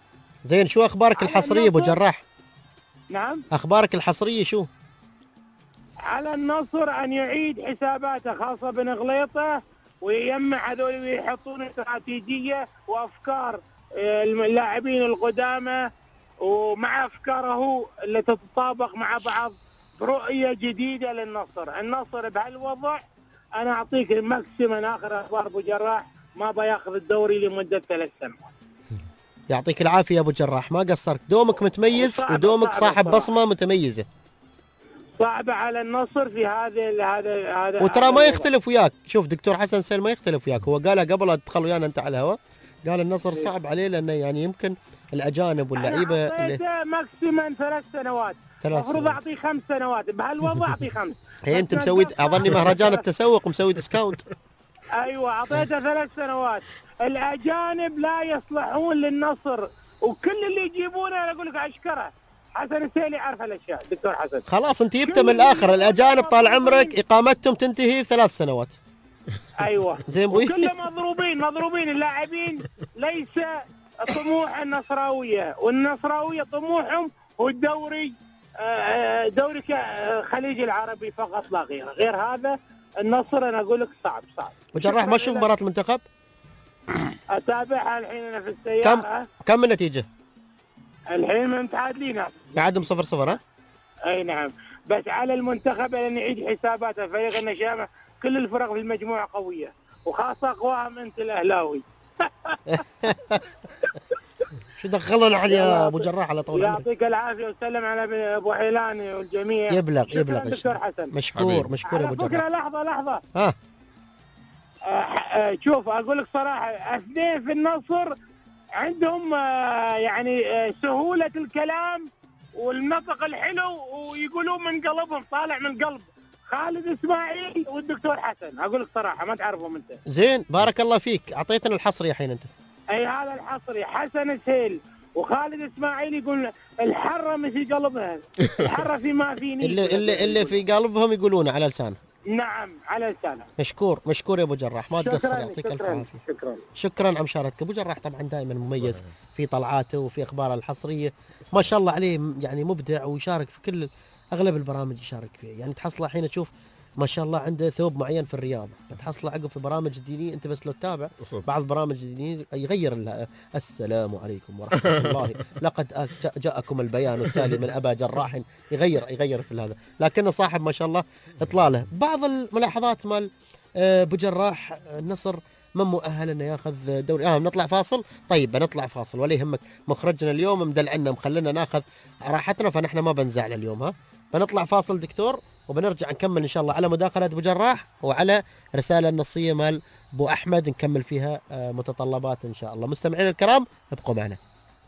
زين، شو اخبارك على الحصريه ابو النصر. جراح؟ نعم. اخبارك الحصريه شو؟ على النصر ان يعيد حساباته خاصه بن غليطه، ويجمع هذول ويحطون استراتيجيه وافكار اللاعبين القدامى، ومع افكاره هو اللي تتطابق مع بعض برؤيه جديده للنصر. النصر بهالوضع انا اعطيك الماكسيمم اخر اخبار ابو جراح ما بياخذ الدوري لمده 3 سنوات. يعطيك العافيه يا ابو جراح، ما قصرت، دومك متميز صعبة ودومك صاحب صراحة. بصمه متميزه. صعبه على النصر في هذا وترى ما هذا يختلف وياك، شوف دكتور حسن سيل ما يختلف وياك، هو قالها قبل لا تدخل ويانا انت على الهواء، قال النصر صعب عليه لانه يعني يمكن الاجانب واللعيبه انا اعطيته ماكسيمم 3 سنوات، المفروض اعطيه 5 سنوات، بهالوضع اعطيه 5. هي انت مسوي اظني مهرجان التسوق ومسوي ديسكاونت. ايوه اعطيته 3 سنوات. الاجانب لا يصلحون للنصر، وكل اللي يجيبونه انا اقول لك اشكره. حسن السيلي عارف هالاشياء دكتور حسن. خلاص انت جبته من الاخر، الاجانب طال عمرك اقامتهم تنتهي 3 سنوات. ايوه زين بوي. كلهم مضروبين اللاعبين. ليس طموح النصراويه، والنصراويه طموحهم هو الدوري، دوري خليج العربي فقط لا غير. غير هذا النصر انا اقول لك صعب. وجراح ما تشوف مباراه المنتخب؟ اتابعها الحين انا في السياره. كم النتيجه؟ الحين متعادلين. قاعدهم 0-0 ها؟ اي نعم، بس على المنتخب ان يعيد حساباته. فريق النشامه كل الفرق في المجموعه قويه، وخاصه اقواهم انت الاهلاوي. شو دخلنا على يا ابو جراح على طول عمرك؟ يعطيك العافيه وسلم على ابو حيلاني والجميع. يبلغ دكتور حسن. مشكور حبيبي. مشكور يا ابو على فكره جراح. لحظه ها شوف اقول لك صراحه، اثنين في النصر عندهم يعني سهوله الكلام والنطق الحلو، ويقولون من قلبهم، طالع من قلب. خالد اسماعيل والدكتور حسن، اقول لك صراحه ما تعرفهم انت. زين بارك الله فيك، اعطيتنا الحصري الحين انت. اي هذا الحصري. حسن سهيل وخالد اسماعيل يقول الحره مش في قلبها، الحره في ما فيني. اللي في قلبهم يقولونه على لسانه. نعم على لسانه. مشكور يا ابو جراح، ما تقصر، يعطيك الف عافيه. شكرا. شكرا على مشاركتك. ابو جراح طبعا دائما مميز في طلعاته وفي اخباره الحصريه، ما شاء الله عليه، يعني مبدع ويشارك في كل اغلب البرامج يشارك فيها. يعني تحصله الحين تشوف ما شاء الله عنده ثوب معين في الرياضه، فتحصله عقب في برامج دينيه، انت بس لو تتابع بعض البرامج الدينيه يغير السلام عليكم ورحمه الله لقد جاءكم البيان التالي من ابا جراح، يغير في هذا، لكنه صاحب ما شاء الله اطلاله. بعض الملاحظات مال ابو جراح، النصر من مؤهل انه ياخذ دوري. نطلع فاصل. طيب بنطلع فاصل ولا يهمك، مخرجنا اليوم مدلعنا مخلنا ناخذ راحتنا، فنحن ما بنزعل اليوم. ها بنطلع فاصل دكتور، وبنرجع نكمل ان شاء الله على مداخلة ابو جراح وعلى رسالة نصية مال ابو احمد نكمل فيها متطلبات ان شاء الله. مستمعينا الكرام ابقوا معنا.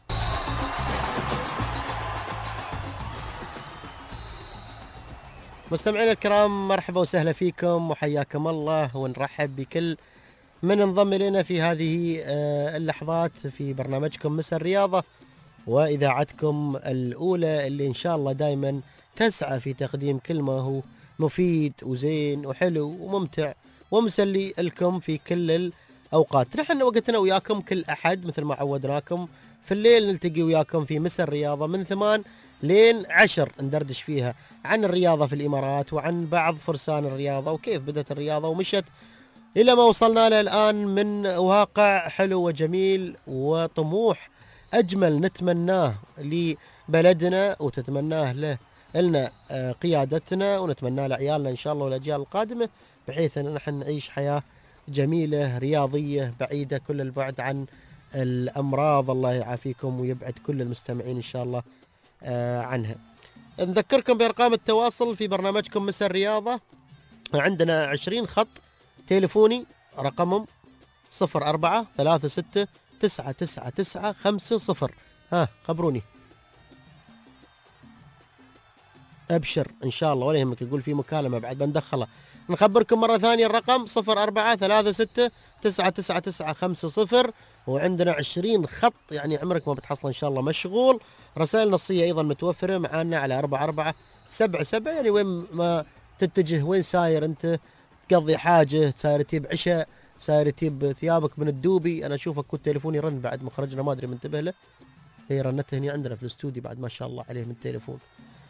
مستمعينا الكرام مرحبا وسهلا فيكم وحياكم الله، ونرحب بكل من انضم الينا في هذه اللحظات في برنامجكم مسا الرياضة، واذاعتكم الاولى اللي ان شاء الله دائما تسعى في تقديم كل ما هو مفيد وزين وحلو وممتع ومسلي لكم في كل الأوقات. نحن وقتنا وياكم كل أحد مثل ما عودناكم في الليل، نلتقي وياكم في مسا الرياضة من 8 لين 10، ندردش فيها عن الرياضة في الإمارات وعن بعض فرسان الرياضة وكيف بدأت الرياضة ومشت إلى ما وصلنا له الآن من واقع حلو وجميل وطموح أجمل نتمناه لبلدنا وتتمناه له لنا قيادتنا، ونتمنى لعيالنا إن شاء الله والأجيال القادمة، بحيث أن نحن نعيش حياة جميلة رياضية بعيدة كل البعد عن الأمراض، الله يعافيكم ويبعد كل المستمعين إن شاء الله عنها. نذكركم بأرقام التواصل في برنامجكم مسا الرياضة، عندنا 20 خط تليفوني رقمهم 0436999950. ها خبروني. ابشر ان شاء الله ولا يهمك، يقول في مكالمه بعد بندخلها. نخبركم مره ثانيه الرقم 0436999950، وعندنا 20 خط، يعني عمرك ما بتحصل ان شاء الله مشغول. رسائل نصيه ايضا متوفره معنا على 4477، يعني وين ما تتجه، وين ساير انت تقضي حاجه، ساير تجيب عشاء، ساير تجيب ثيابك من الدوبي. انا اشوفك كنت تليفوني رن بعد مخرجنا ما ادري منتبه له. هي رنته هنا عندنا في الاستوديو بعد ما شاء الله عليه من التليفون.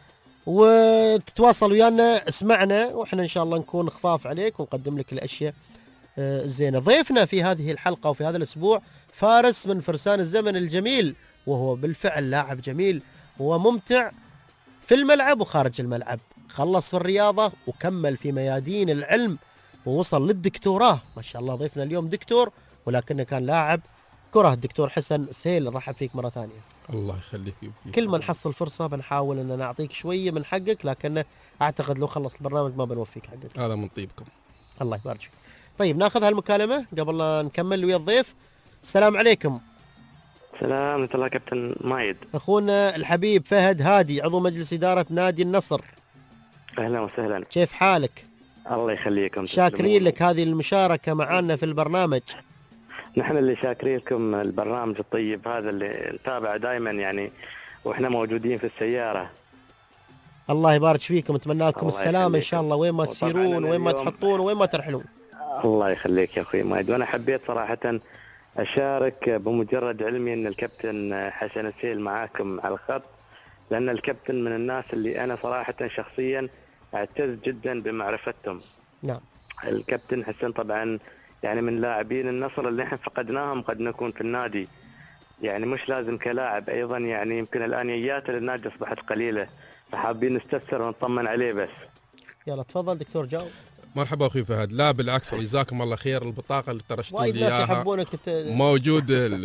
وتتواصل ويانا، اسمعنا واحنا ان شاء الله نكون خفاف عليك ونقدم لك الاشياء الزينه. ضيفنا في هذه الحلقه وفي هذا الاسبوع فارس من فرسان الزمن الجميل، وهو بالفعل لاعب جميل وممتع في الملعب وخارج الملعب. خلص في الرياضه وكمل في ميادين العلم ووصل للدكتوراه ما شاء الله. ضيفنا اليوم دكتور ولكنه كان لاعب كره، الدكتور حسن سهيل. نرحب فيك مره ثانيه. الله يخليك يبقيك. كل ما نحصل فرصه بنحاول ان نعطيك شويه من حقك، لكن اعتقد لو خلص البرنامج ما بنوفيك حقك. هذا من طيبكم. الله يبارك فيك. طيب ناخذ هالمكالمه قبل لا نكمل ويا الضيف. السلام عليكم. سلام ورحمة الله كابتن مايد. اخونا الحبيب فهد هادي، عضو مجلس اداره نادي النصر. اهلا وسهلا. كيف حالك؟ الله يخليكم. شاكرين لك هذه المشاركه معنا في البرنامج. نحن اللي شاكرين لكم البرنامج الطيب هذا اللي نتابعه دائما يعني واحنا موجودين في السياره. الله يبارك فيكم، اتمنى لكم السلامه ان شاء الله وين ما وطبعاً تسيرون وين ما تحطون وين ما ترحلون. الله يخليك يا اخوي مايد. وانا حبيت صراحه اشارك بمجرد علمي ان الكابتن حسن السهيل معاكم على الخط، لان الكابتن من الناس اللي انا صراحه شخصيا اعتز جدا بمعرفتهم. نعم. الكابتن حسن طبعا يعني من لاعبين النصر اللي احنا فقدناهم قد نكون في النادي، يعني مش لازم كلاعب، ايضا يعني يمكن الانيات للنادي اصبحت قليله، فحابين نستفسر ونطمن عليه بس. يلا تفضل دكتور جاوب. مرحبا اخوي فهد. لا بالعكس وجزاكم الله خير. البطاقه اللي ترشتوا وايد لي ناس اياها يحبونك موجود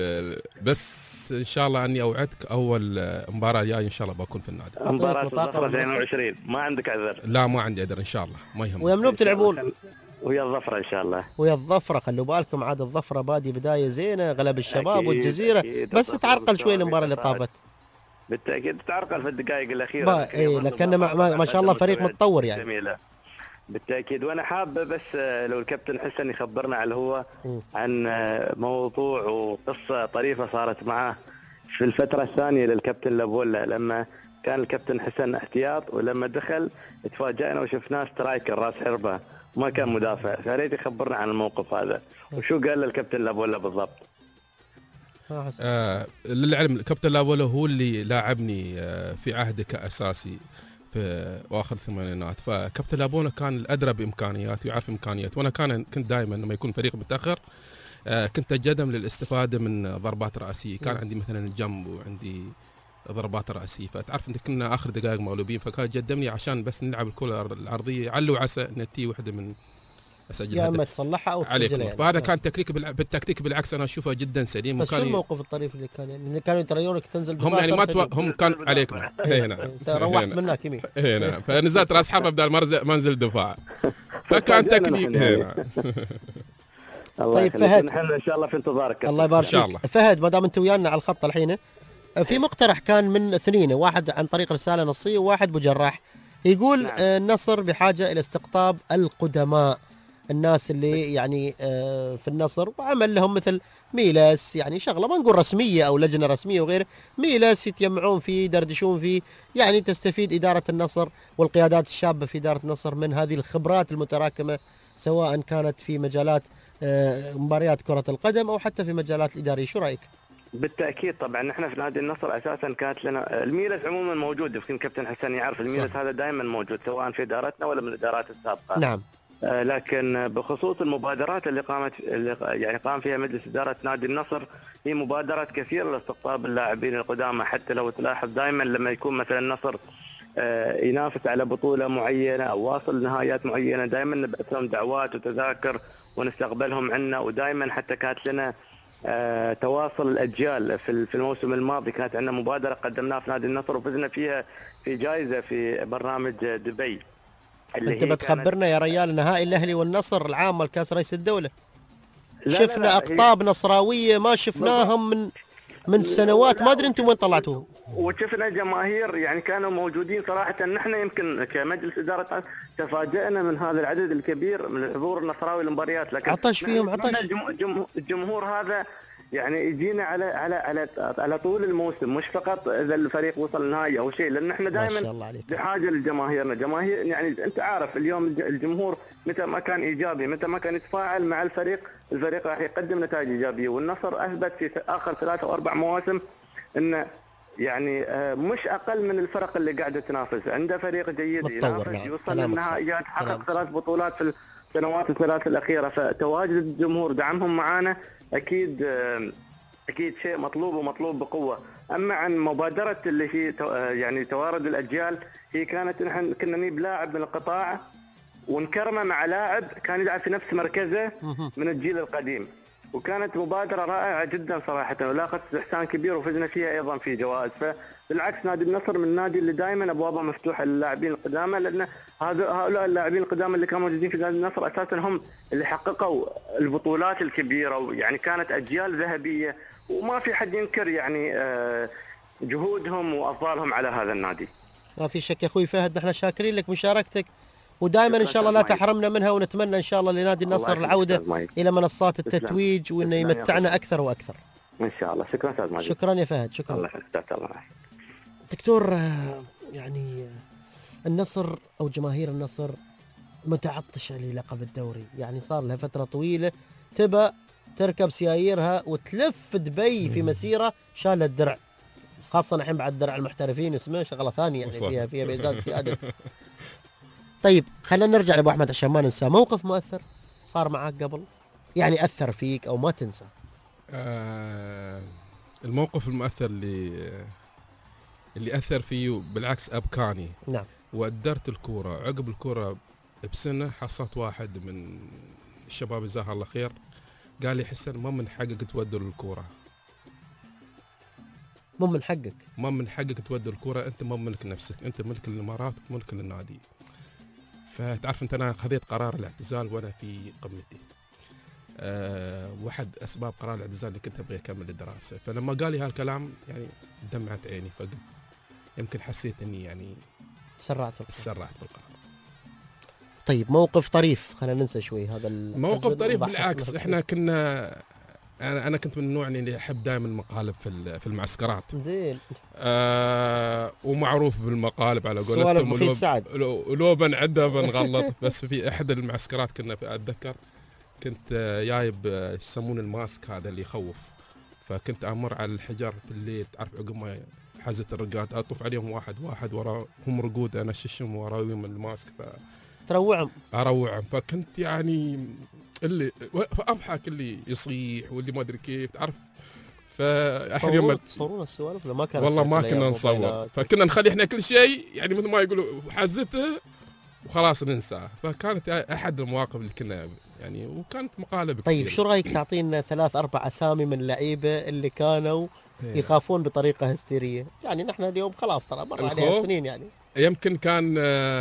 بس ان شاء الله اني اوعدك اول مباراه جاي ان شاء الله بكون في النادي. مباراه الظفره 22 ما عندك عذر؟ لا ما عندي عذر ان شاء الله ما يهمك. ويا منو بتلعبون؟ ويا الظفره ان شاء الله. ويا الظفره خلوا بالكم، عاد الظفره بادي بدايه زينه، غلب الشباب أكيد والجزيره أكيد. بس تعرقل شوي المباراه اللي طافت. بالتاكيد تعرقل في الدقائق الاخيره. اي لكن ما شاء الله فريق متطور يعني. جميله بالتاكيد. وانا حابه بس لو الكابتن حسن يخبرنا على هو عن موضوع وقصه طريفه صارت معاه في الفتره الثانيه للكابتن لابولا، لما كان الكابتن حسن احتياط ولما دخل تفاجئنا وشفناه سترايكر راس حربه ما كان مدافع، فياريت يخبرنا عن الموقف هذا وشو قال للكابتن لابولا بالضبط. للعلم الكابتن لابولا هو اللي لاعبني في عهده كاساسي في واخر الثمانينات، فكابتن لابولا كان الادرى بامكانياتي ويعرف امكانياتي، وانا كنت دائما لما يكون فريق متاخر كنت اتجدم للاستفاده من ضربات راسيه. كان عندي مثلا الجنب وعندي ضربات راسيه، فتعرف ان كنا اخر دقائق مغلوبين، فكان جدمني عشان بس نلعب الكره العرضيه على وعسى نتي واحده من اسجل يا اما تصلحها او تسجلها يعني. فهذا كان بالتكتيك بالعكس انا اشوفه جدا سليم. بس شو الموقف الطريف اللي كان يعني كانوا يتريونك تنزل هم يعني ما هم كان عليكم هنا روحت منك يمين هنا فنزلت راس حربه بدل ما انزل دفاع فكان تكنيك هنا. طيب فهد نحن ان شاء الله في انتظارك. الله يبارك فيك فهد، ما دام انت ويانا على الخط الحين، في مقترح كان من اثنين، واحد عن طريق رساله نصيه وواحد بجراح، يقول نعم. النصر بحاجه الى استقطاب القدماء، الناس اللي يعني في النصر وعمل لهم مثل ميلس، يعني شغله ما نقول رسميه او لجنه رسميه وغيره، ميلس يتجمعون فيه يدردشون فيه، يعني تستفيد اداره النصر والقيادات الشابه في اداره النصر من هذه الخبرات المتراكمه، سواء كانت في مجالات مباريات كره القدم او حتى في مجالات الاداريه. شو رايك؟ بالتاكيد طبعا نحن في نادي النصر اساسا كانت لنا الميلس عموما موجود، يمكن كابتن حسن يعرف الميلس هذا دائما موجود سواء في ادارتنا ولا من الادارات السابقه. نعم. لكن بخصوص المبادرات اللي قام فيها مجلس اداره نادي النصر، هي مبادرات كثيره لاستقطاب اللاعبين القدامى. حتى لو تلاحظ دائما لما يكون مثلا النصر ينافس على بطوله معينه او واصل نهايات معينه، دائما نبعث لهم دعوات وتذاكر ونستقبلهم عنا، ودائما حتى كانت لنا تواصل الاجيال. في الموسم الماضي كانت عندنا مبادره قدمناها في نادي النصر وفزنا فيها في جائزه في برنامج دبي. انت بتخبرنا يا ريال نهائي الاهلي والنصر العام الكاس رئيس الدوله؟ شفنا اقطاب نصراويه ما شفناهم من سنوات، ما ادري انتم وين طلعتوهم. وشفنا جماهير يعني كانوا موجودين صراحه. نحن يمكن كمجلس اداره تفاجئنا من هذا العدد الكبير من الحضور النصراوي للمباريات، لكن عطش فيهم عطش. الجمهور هذا يعني يجينا على طول الموسم، مش فقط اذا الفريق وصل نهائي او شيء، لان احنا دائما بحاجه لجماهيرنا. جماهير يعني انت عارف اليوم الجمهور متى ما كان ايجابي، متى ما كان يتفاعل مع الفريق راح يقدم نتائج ايجابيه. والنصر اثبت في اخر 3 أو 4 مواسم ان يعني مش اقل من الفرق اللي قاعده تنافس، عنده فريق جيد ينافس، نعم. يوصل للنهائيات، حقق 3 بطولات في السنوات الثلاث الاخيره. فتواجد الجمهور دعمهم معانا اكيد شيء مطلوب ومطلوب بقوه. اما عن مبادره اللي هي يعني توارد الاجيال، هي كانت نحن كنا نجيب لاعب من القطاع ونكرمه مع لاعب كان يلعب في نفس مركزه من الجيل القديم، وكانت مبادرة رائعة جدا صراحة، ولاقت استحسان كبير وفزنا فيها أيضا في جوائز. فبالعكس نادي النصر من النادي اللي دائما أبوابه مفتوحة للاعبين القدامى، لأن هؤلاء اللاعبين القدامى اللي كانوا موجودين في نادي النصر أساسا هم اللي حققوا البطولات الكبيرة، ويعني كانت أجيال ذهبية، وما في حد ينكر يعني جهودهم وأفضالهم على هذا النادي. ما في شك يا أخوي فهد، نحن شاكرين لك مشاركتك، ودائما ان شاء الله لا تحرمنا منها، ونتمنى ان شاء الله لنادي النصر العوده الى منصات التتويج، وانه يمتعنا اكثر واكثر ان شاء الله. شكرا استاذ ماجد. شكرا يا فهد. شكرا. الله يحفظك. دكتور، يعني النصر او جماهير النصر متعطشه للقب الدوري، يعني صار لها فتره طويله تبى تركب سياييرها وتلف دبي في مسيره شال الدرع، خاصه الحين بعد درع المحترفين اسمه شغله ثانيه، يعني فيها ميزان سياده. طيب خلينا نرجع لابو احمد عشان ما ننسى موقف مؤثر صار معك قبل، يعني اثر فيك او ما تنسى. الموقف المؤثر اللي اثر فيه بالعكس ابكاني. نعم. وادرت الكوره، عقب الكوره بسنه حصلت واحد من الشباب جزاه الله خير قال لي حسن ما من حقك تودر الكوره. مو من حقك. ما من حقك تودر الكوره، انت ما ملك نفسك، انت ملك الامارات، ملك للنادي. فتعرف انت انا خذيت قرار الاعتزال وانا في قمتي. واحد اسباب قرار الاعتزال اللي كنت ابغى اكمل الدراسه، فلما قال لي هالكلام يعني دمعت عيني، يمكن حسيت اني يعني سرعت بالقرار. طيب موقف طريف، خلينا ننسى شوي هذا موقف طريف. بالعكس احنا كنا انا كنت من النوع اللي احب دائما المقالب في المعسكرات. زين. ومعروف بالمقالب على قولتهم، ولو بنعدها بنغلط. بس في احد المعسكرات كنا اتذكر كنت جايب يسمون الماسك هذا اللي يخوف، فكنت امر على الحجر في الليل، تعرف عقب ما حزت الرقاد اطوف عليهم واحد وراهم رقود، انا ششم وراهم الماسك تروعهم. فكنت يعني اللي فاضحك اللي يصيح واللي ما ادري كيف، تعرف. فاحد يوم تصورون السوالف ولا ما كان؟ والله ما كنا نصور، فكنا نخلي احنا كل شيء يعني مثل ما يقولوا حزته وخلاص ننساه. فكانت احد المواقف اللي كنا يعني، وكانت مقالب كثير. طيب شو رايك تعطينا 3-4 اسامي من اللعيبه اللي كانوا يخافون بطريقه هستيريه؟ يعني نحن اليوم خلاص ترى مر عليها سنين، يعني يمكن كان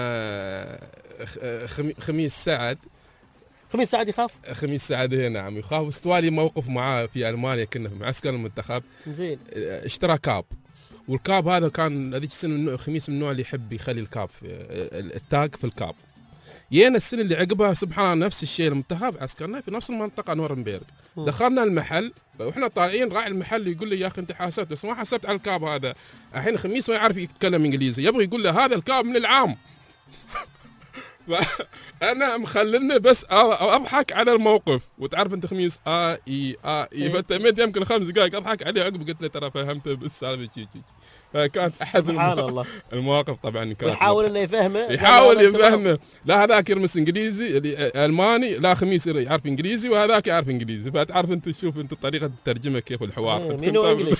خميس سعد يخاف. خميس سعد نعم يخاف. استوالي موقف معاه في المانيا، كنا في معسكر المنتخب. زين. اشترى كاب، والكاب هذا كان هذيك السنه خميس من النوع اللي يحب يخلي الكاب التاج في الكاب. جينا السنه اللي عقبها سبحان الله نفس الشيء، المنتخب عسكرنا في نفس المنطقه نورنبيرغ. دخلنا المحل واحنا طالعين، راعي المحل يقول لي يا اخي انت حاسبت بس ما حسبت على الكاب هذا. الحين خميس ما يعرف يتكلم انجليزي، يبغى يقول له هذا الكاب من العام. فانا مخللنا بس اضحك على الموقف، وتعرف انت خميس اي فتميت يمكن 5 دقائق اضحك عليه، عقب قلت له ترى فهمته بالسالفه شي. فكانت احد المواقف طبعا كانت يحاول انه يفهمه، لا هذاك يرمس انجليزي الماني، لا خميس يعرف انجليزي وهذاك يعرف انجليزي، فتعرف انت تشوف انت طريقه الترجمه كيف الحوار. منو انجليزي.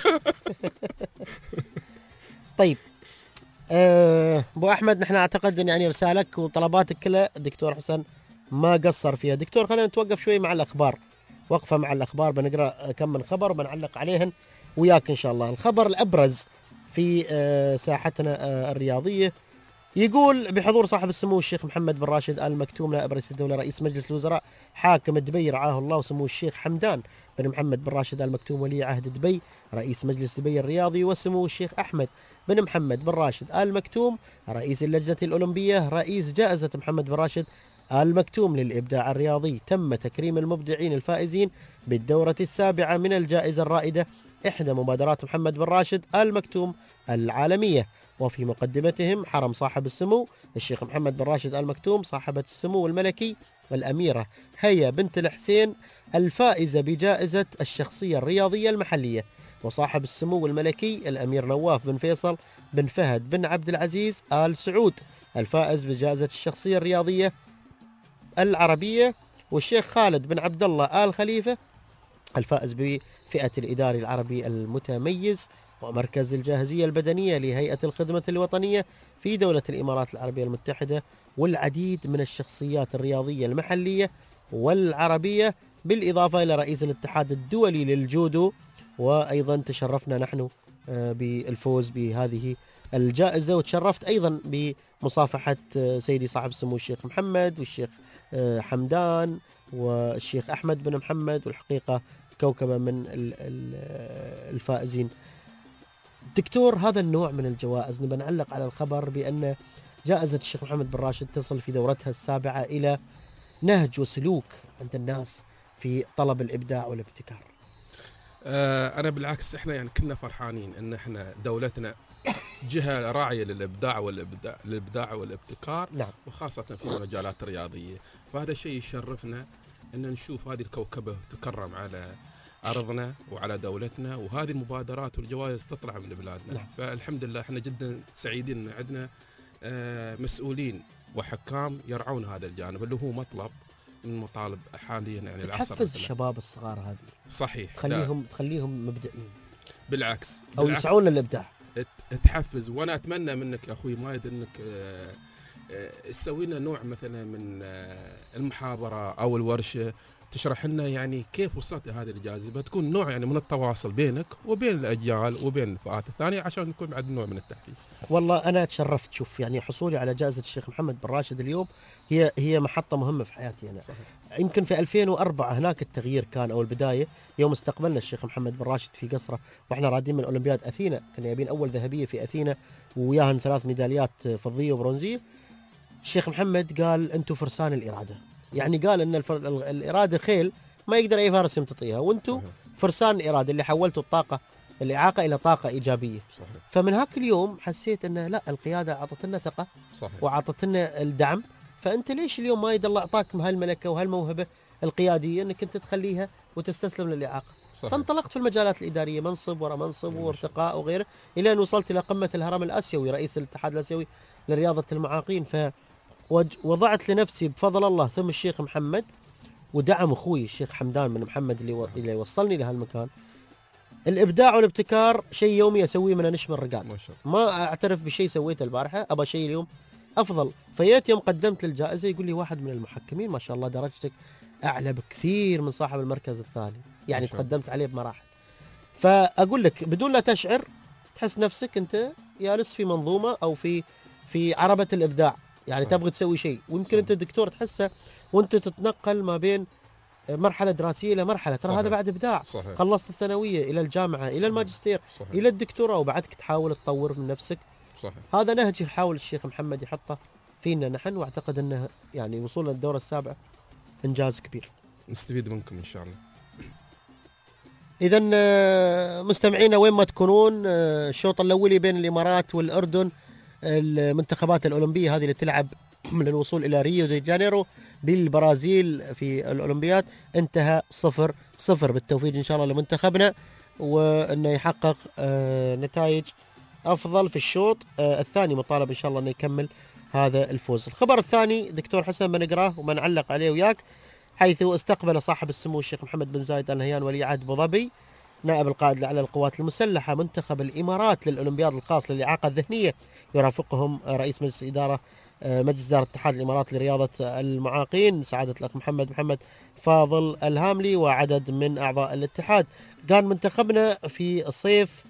طيب ابو احمد، نحن اعتقد ان يعني رسالك وطلباتك كلها الدكتور حسن ما قصر فيها. دكتور خلينا نتوقف شوي مع الاخبار، وقفه مع الاخبار، بنقرا كم من خبر وبنعلق عليهن وياك ان شاء الله. الخبر الابرز في ساحتنا الرياضيه يقول بحضور صاحب السمو الشيخ محمد بن راشد آل مكتوم نائب رئيس الدوله رئيس مجلس الوزراء حاكم دبي رعاه الله، وسمو الشيخ حمدان بن محمد بن راشد آل مكتوم ولي عهد دبي رئيس مجلس دبي الرياضي، وسمو الشيخ احمد بن محمد بن راشد آل مكتوم رئيس اللجنه الاولمبيه رئيس جائزه محمد بن راشد آل مكتوم للابداع الرياضي. تم تكريم المبدعين الفائزين بالدوره السابعه من الجائزه الرائده إحدى مبادرات محمد بن راشد آل مكتوم العالمية، وفي مقدمتهم حرم صاحب السمو الشيخ محمد بن راشد آل مكتوم صاحبة السمو الملكي الأميرة هيا بنت الحسين الفائزة بجائزة الشخصية الرياضية المحلية، وصاحب السمو الملكي الأمير نواف بن فيصل بن فهد بن عبد العزيز آل سعود الفائز بجائزة الشخصية الرياضية العربية، والشيخ خالد بن عبد الله آل خليفة الفائز بفئة الإداري العربي المتميز، ومركز الجاهزية البدنية لهيئة الخدمة الوطنية في دولة الإمارات العربية المتحدة، والعديد من الشخصيات الرياضية المحلية والعربية، بالإضافة إلى رئيس الاتحاد الدولي للجودو. وأيضا تشرفنا نحن بالفوز بهذه الجائزة، وتشرفت أيضا بمصافحة سيدي صاحب السمو الشيخ محمد والشيخ حمدان والشيخ أحمد بن محمد، والحقيقة كوكبة من الفائزين. دكتور، هذا النوع من الجوائز نبي نعلق على الخبر بأن جائزة الشيخ محمد بن راشد تصل في دورتها السابعة إلى نهج وسلوك عند الناس في طلب الإبداع والابتكار. أنا بالعكس، إحنا يعني كنا فرحانين إن إحنا دولتنا جهة راعية للإبداع والابتكار. نعم. وخاصة في المجالات الرياضية، فهذا شيء يشرفنا أن نشوف هذه الكوكبة تكرم على أرضنا وعلى دولتنا، وهذه المبادرات والجوائز تطلع من بلادنا. نعم. فالحمد لله احنا جدا سعيدين ان عندنا مسؤولين وحكام يرعون هذا الجانب اللي هو مطلب من مطالب حاليا يعني العصر. تحفز الشباب الصغار هذه. صحيح. تخليهم مبدعين. بالعكس او يسعون للابداع. تحفز. وانا اتمنى منك يا اخوي مايد انك تسوي لنا نوع مثلا من المحاضره او الورشه تشرح لنا يعني كيف وصلت لهذه الجائزة، تكون نوع يعني من التواصل بينك وبين الأجيال وبين الفئات الثانية عشان يكون بعد نوع من التحفيز. والله أنا تشرفت. شوف يعني حصولي على جائزة الشيخ محمد بن راشد اليوم هي محطة مهمة في حياتي أنا. صحيح. يمكن في 2004 هناك التغيير كان أو البداية يوم استقبلنا الشيخ محمد بن راشد في قصره وإحنا رادين من أولمبياد أثينا، كنا يبين أول ذهبية في أثينا وياهن 3 ميداليات فضية وبرونزية. الشيخ محمد قال أنتم فرسان الإرادة. يعني قال ان الإرادة خيل ما يقدر اي فارس يمتطيها، وانتم فرسان الإرادة اللي حولتوا الطاقة الإعاقة الى طاقة إيجابية. صحيح. فمن هاك اليوم حسيت انه لا، القيادة اعطتنا ثقة. صحيح. واعطتنا الدعم، فانت ليش اليوم ما يد الله اعطاك هالملكة وهالموهبة القيادية انك انت تخليها وتستسلم للإعاقة. صحيح. فانطلقت في المجالات الإدارية منصب ورا منصب وارتقاء وغيره، الى ان وصلت الى قمة الهرم الآسيوي، رئيس الاتحاد الآسيوي لرياضة المعاقين. وضعت لنفسي بفضل الله ثم الشيخ محمد ودعم اخوي الشيخ حمدان بن محمد اللي وصلني لهالمكان. الابداع والابتكار شيء يومي اسويه من نشم الرقاد، ما اعترف بشيء سويته البارحه، ابى شيء اليوم افضل. فيات يوم قدمت للجائزه يقول لي واحد من المحكمين ما شاء الله درجتك اعلى بكثير من صاحب المركز الثاني، يعني تقدمت عليه بمراحل. فاقول لك بدون لا تشعر تحس نفسك انت جالس في منظومه او في عربه الابداع، يعني تبغى تسوي شيء، ويمكن انت دكتور تحسه وانت تتنقل ما بين مرحله دراسيه الى مرحله، ترى هذا بعد ابداع. صحيح. خلصت الثانويه الى الجامعه الى الماجستير. صحيح. الى الدكتوراه، وبعدك تحاول تطور من نفسك. صحيح. هذا نهج يحاول الشيخ محمد يحطه فينا نحن، واعتقد انه يعني وصولنا للدوره السابعه انجاز كبير. نستفيد منكم ان شاء الله. اذا مستمعينا وين ما تكونون، الشوط الاولي بين الامارات والاردن، المنتخبات الأولمبية هذه اللي تلعب للوصول إلى ريو دي جانيرو بالبرازيل في الأولمبياد، انتهى 0-0 بالتوفيق إن شاء الله لمنتخبنا، وأنه يحقق نتائج أفضل في الشوط الثاني، مطالب إن شاء الله أنه يكمل هذا الفوز. الخبر الثاني دكتور حسن بنقراه ومنعلق عليه وياك، حيث استقبل صاحب السمو الشيخ محمد بن زايد آل نهيان ولي عهد أبو ظبي نائب القائد الأعلى للقوات المسلحة منتخب الإمارات للأولمبياد الخاص للإعاقة الذهنية، يرافقهم رئيس مجلس إدارة اتحاد الإمارات لرياضة المعاقين سعادة الأخ محمد فاضل الهاملي وعدد من أعضاء الاتحاد. كان منتخبنا في الصيف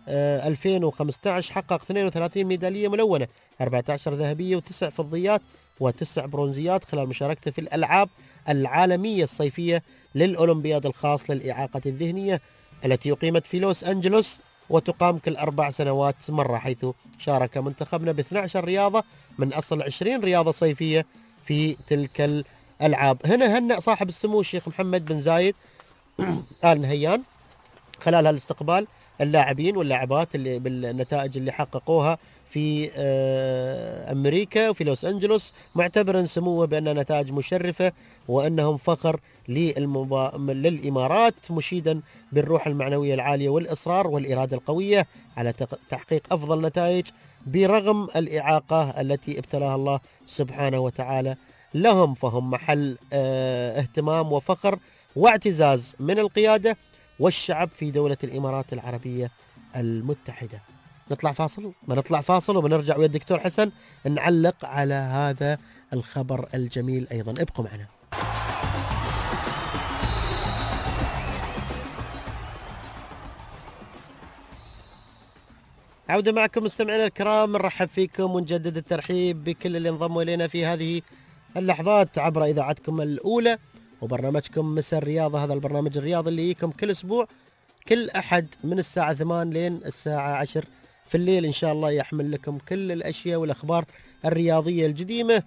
2015 حقق 32 ميدالية ملونة، 14 ذهبية و9 فضيات و9 برونزيات خلال مشاركته في الألعاب العالمية الصيفية للأولمبياد الخاص للإعاقة الذهنية التي أقيمت في لوس أنجلوس وتقام كل 4 سنوات مرة، حيث شارك منتخبنا ب 12 رياضة من أصل 20 رياضة صيفية في تلك الألعاب. هنا هنأ صاحب السمو الشيخ محمد بن زايد آل نهيان خلال هالاستقبال اللاعبين واللاعبات اللي بالنتائج اللي حققوها في أمريكا وفي لوس أنجلوس، معتبرا سموه بأن نتائج مشرفة وأنهم فخر للإمارات، مشيدا بالروح المعنوية العالية والإصرار والإرادة القوية على تحقيق أفضل نتائج برغم الإعاقة التي ابتلاها الله سبحانه وتعالى لهم. فهم محل اهتمام وفخر واعتزاز من القيادة والشعب في دولة الإمارات العربية المتحدة. نطلع فاصل؟ ما نطلع فاصل وبنرجع ويا الدكتور حسن نعلق على هذا الخبر الجميل أيضا. ابقوا معنا. عودة معكم مستمعينا الكرام، نرحب فيكم ونجدد الترحيب بكل اللي انضموا إلينا في هذه اللحظات عبر إذاعتكم الأولى وبرنامجكم مساء الرياضة. هذا البرنامج الرياضي اللي يجيكم كل أسبوع كل أحد من الساعة 8 لين الساعة 10 في الليل، إن شاء الله يحمل لكم كل الأشياء والأخبار الرياضية القديمة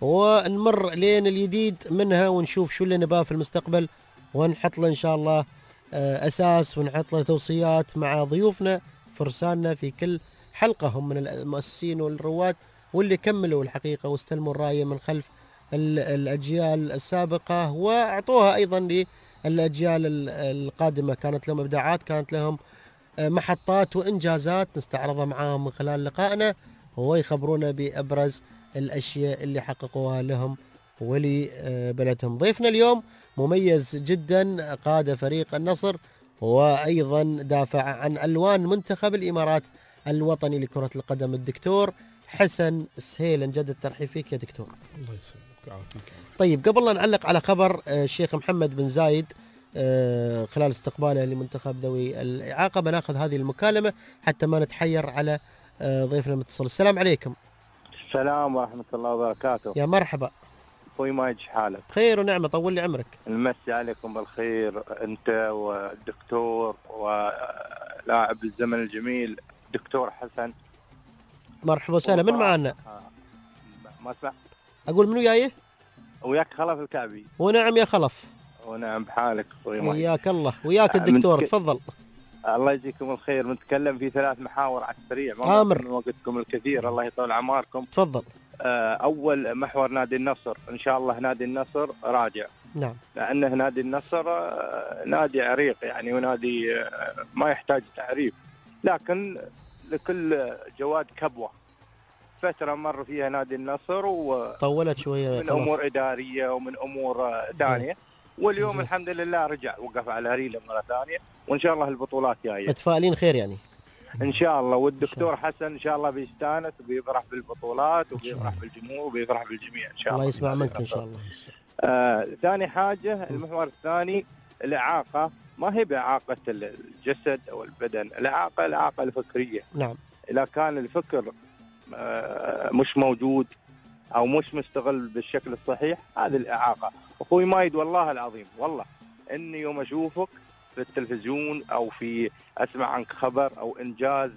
ونمر لين الجديد منها ونشوف شو اللي نباه في المستقبل ونحط له إن شاء الله أساس ونحط له توصيات مع ضيوفنا فرساننا في كل حلقة، هم من المؤسسين والرواد واللي كملوا الحقيقة واستلموا الراية من خلف الأجيال السابقة وأعطوها أيضا للأجيال القادمة. كانت لهم إبداعات، كانت لهم محطات وإنجازات نستعرضها معاهم من خلال لقائنا ويخبرونا بأبرز الأشياء اللي حققوها لهم ولبلدهم. ضيفنا اليوم مميز جدا، قاد فريق النصر وأيضا دافع عن ألوان منتخب الإمارات الوطني لكرة القدم، الدكتور حسن سهيل. نجدد الترحيب فيك يا دكتور. الله يسلمك ويعافيك. طيب قبل لا نعلق على خبر الشيخ محمد بن زايد خلال استقباله لمنتخب ذوي الإعاقة، بناخذ هذه المكالمة حتى ما نتحير على ضيفنا المتصل. السلام عليكم. السلام ورحمة الله وبركاته. يا مرحبا أخوي ما يجي حالك؟ خير ونعمة، طول لي عمرك. نمسي عليكم بالخير أنت والدكتور ولاعب الزمن الجميل دكتور حسن. مرحبا وسهلا. من معنا؟ ما اسمع. أقول منو جايه؟ وياك خلف الكعبي. ونعم يا خلف. ونعم بحالك أخوي. وياك الله وياك الدكتور. تفضل. الله يجزيكم الخير. بنتكلم في 3 محاور على السريع، آمر. من وقتكم الكثير، الله يطول أعماركم. تفضل. أول محور نادي النصر، إن شاء الله نادي النصر راجع. نعم. لأنه نادي النصر نادي عريق يعني، ونادي ما يحتاج تعريف، لكن لكل جواد كبوة. فترة مر فيها نادي النصر طولت شوية من أمور إدارية ومن أمور ثانية، واليوم الحمد لله رجع وقف على ريله مرة ثانية، وإن شاء الله البطولات جاية. متفائلين خير يعني إن شاء الله. والدكتور حسن إن شاء الله بيستانس وبيفرح بالبطولات وبيفرح بالجمهور وبيفرح بالجميع إن شاء الله. الله يسمع منك إن شاء الله. ثاني حاجة المحور الثاني، الإعاقة ما هي بإعاقة الجسد أو البدن، الإعاقة الفكرية. نعم. إذا كان الفكر مش موجود أو مش مستغل بالشكل الصحيح، هذه الإعاقة. أخوي مايد والله العظيم، والله إني يوم أشوفك في التلفزيون أو في أسمع عنك خبر أو إنجاز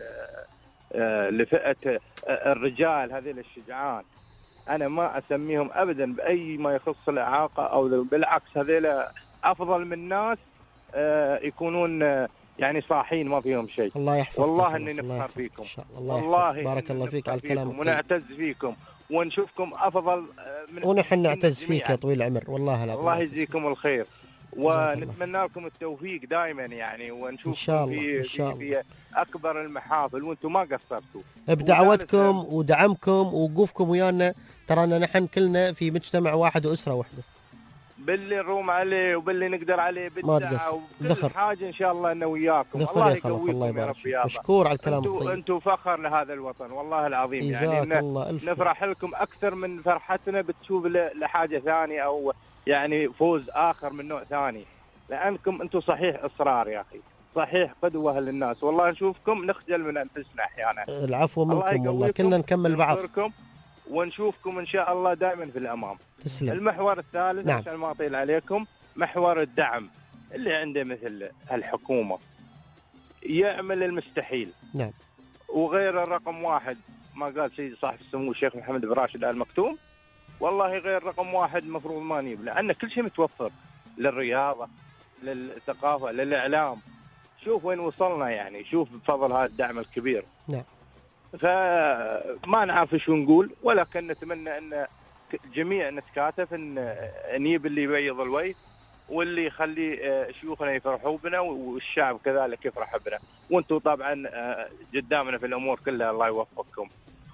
لفئة الرجال هذيل الشجعان، أنا ما أسميهم أبدا بأي ما يخص الإعاقة، أو بالعكس هذيل أفضل من ناس يكونون يعني صاحين ما فيهم شيء. الله يحفظك. والله إني نفخر فيكم. والله بارك الله فيك على الكلام، ونعتز فيكم ونشوفكم أفضل من، ونحن نعتز فيك يا طويل العمر. والله العظيم الله يجزيكم الخير، ونتمنى لكم التوفيق دائما يعني، ونشوفكم في أكبر المحافل، وأنتم ما قصرتوا بدعوتكم ودعمكم ووقوفكم ويانا. ترانا نحن كلنا في مجتمع واحد وأسرة واحدة، باللي نروم عليه وباللي نقدر عليه بالدعاء وكل حاجة إن شاء الله أنا وياكم. الله يقويكم يا رب يا مشكور على الكلام الطيب. أنتم فخر لهذا الوطن والله العظيم يعني. نفرح لكم أكثر من فرحتنا بتشوف لحاجة ثانية أو يعني فوز آخر من نوع ثاني، لأنكم أنتم صحيح إصرار يا أخي، صحيح قدوة للناس. والله نشوفكم نخجل من أنفسنا أحيانا. العفو منكم والله، كلنا نكمل بعض. ونشوفكم إن شاء الله دائما في الأمام. تسلم. المحور الثالث، نعم. عشان ما أطيل عليكم، محور الدعم اللي عنده مثل الحكومة يعمل المستحيل. نعم. وغير الرقم 1 ما قال سيد صاحب السمو الشيخ محمد بن راشد آل مكتوم، والله غير رقم 1 مفروض ما نجيب، لأن كل شيء متوفر للرياضة للثقافة للإعلام. شوف وين وصلنا يعني، شوف بفضل هذا الدعم الكبير. نعم. فما نعرف شو نقول، ولكن نتمنى ان الجميع نتكاتف ان نجيب اللي يبيض الوجه واللي يخلي شيوخنا يفرحوا بنا والشعب كذلك يفرح بنا. وانتم طبعا قدامنا في الامور كلها، الله يوفقكم.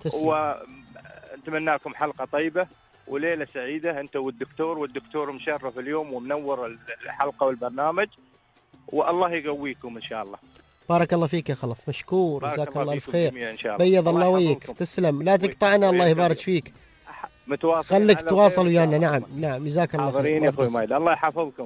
ونتمنى لكم حلقه طيبه وليله سعيده انت والدكتور مشرف اليوم ومنور الحلقه والبرنامج، والله يقويكم ان شاء الله. بارك الله فيك يا خلف، مشكور، جزاك الله الف خير. بيض الله وجهك، تسلم، لا تقطعنا، الله يبارك فيك. خليك تواصل ويانا. نعم جزاك الله خير. حاضرين يا اخوي مايد، الله يحفظكم.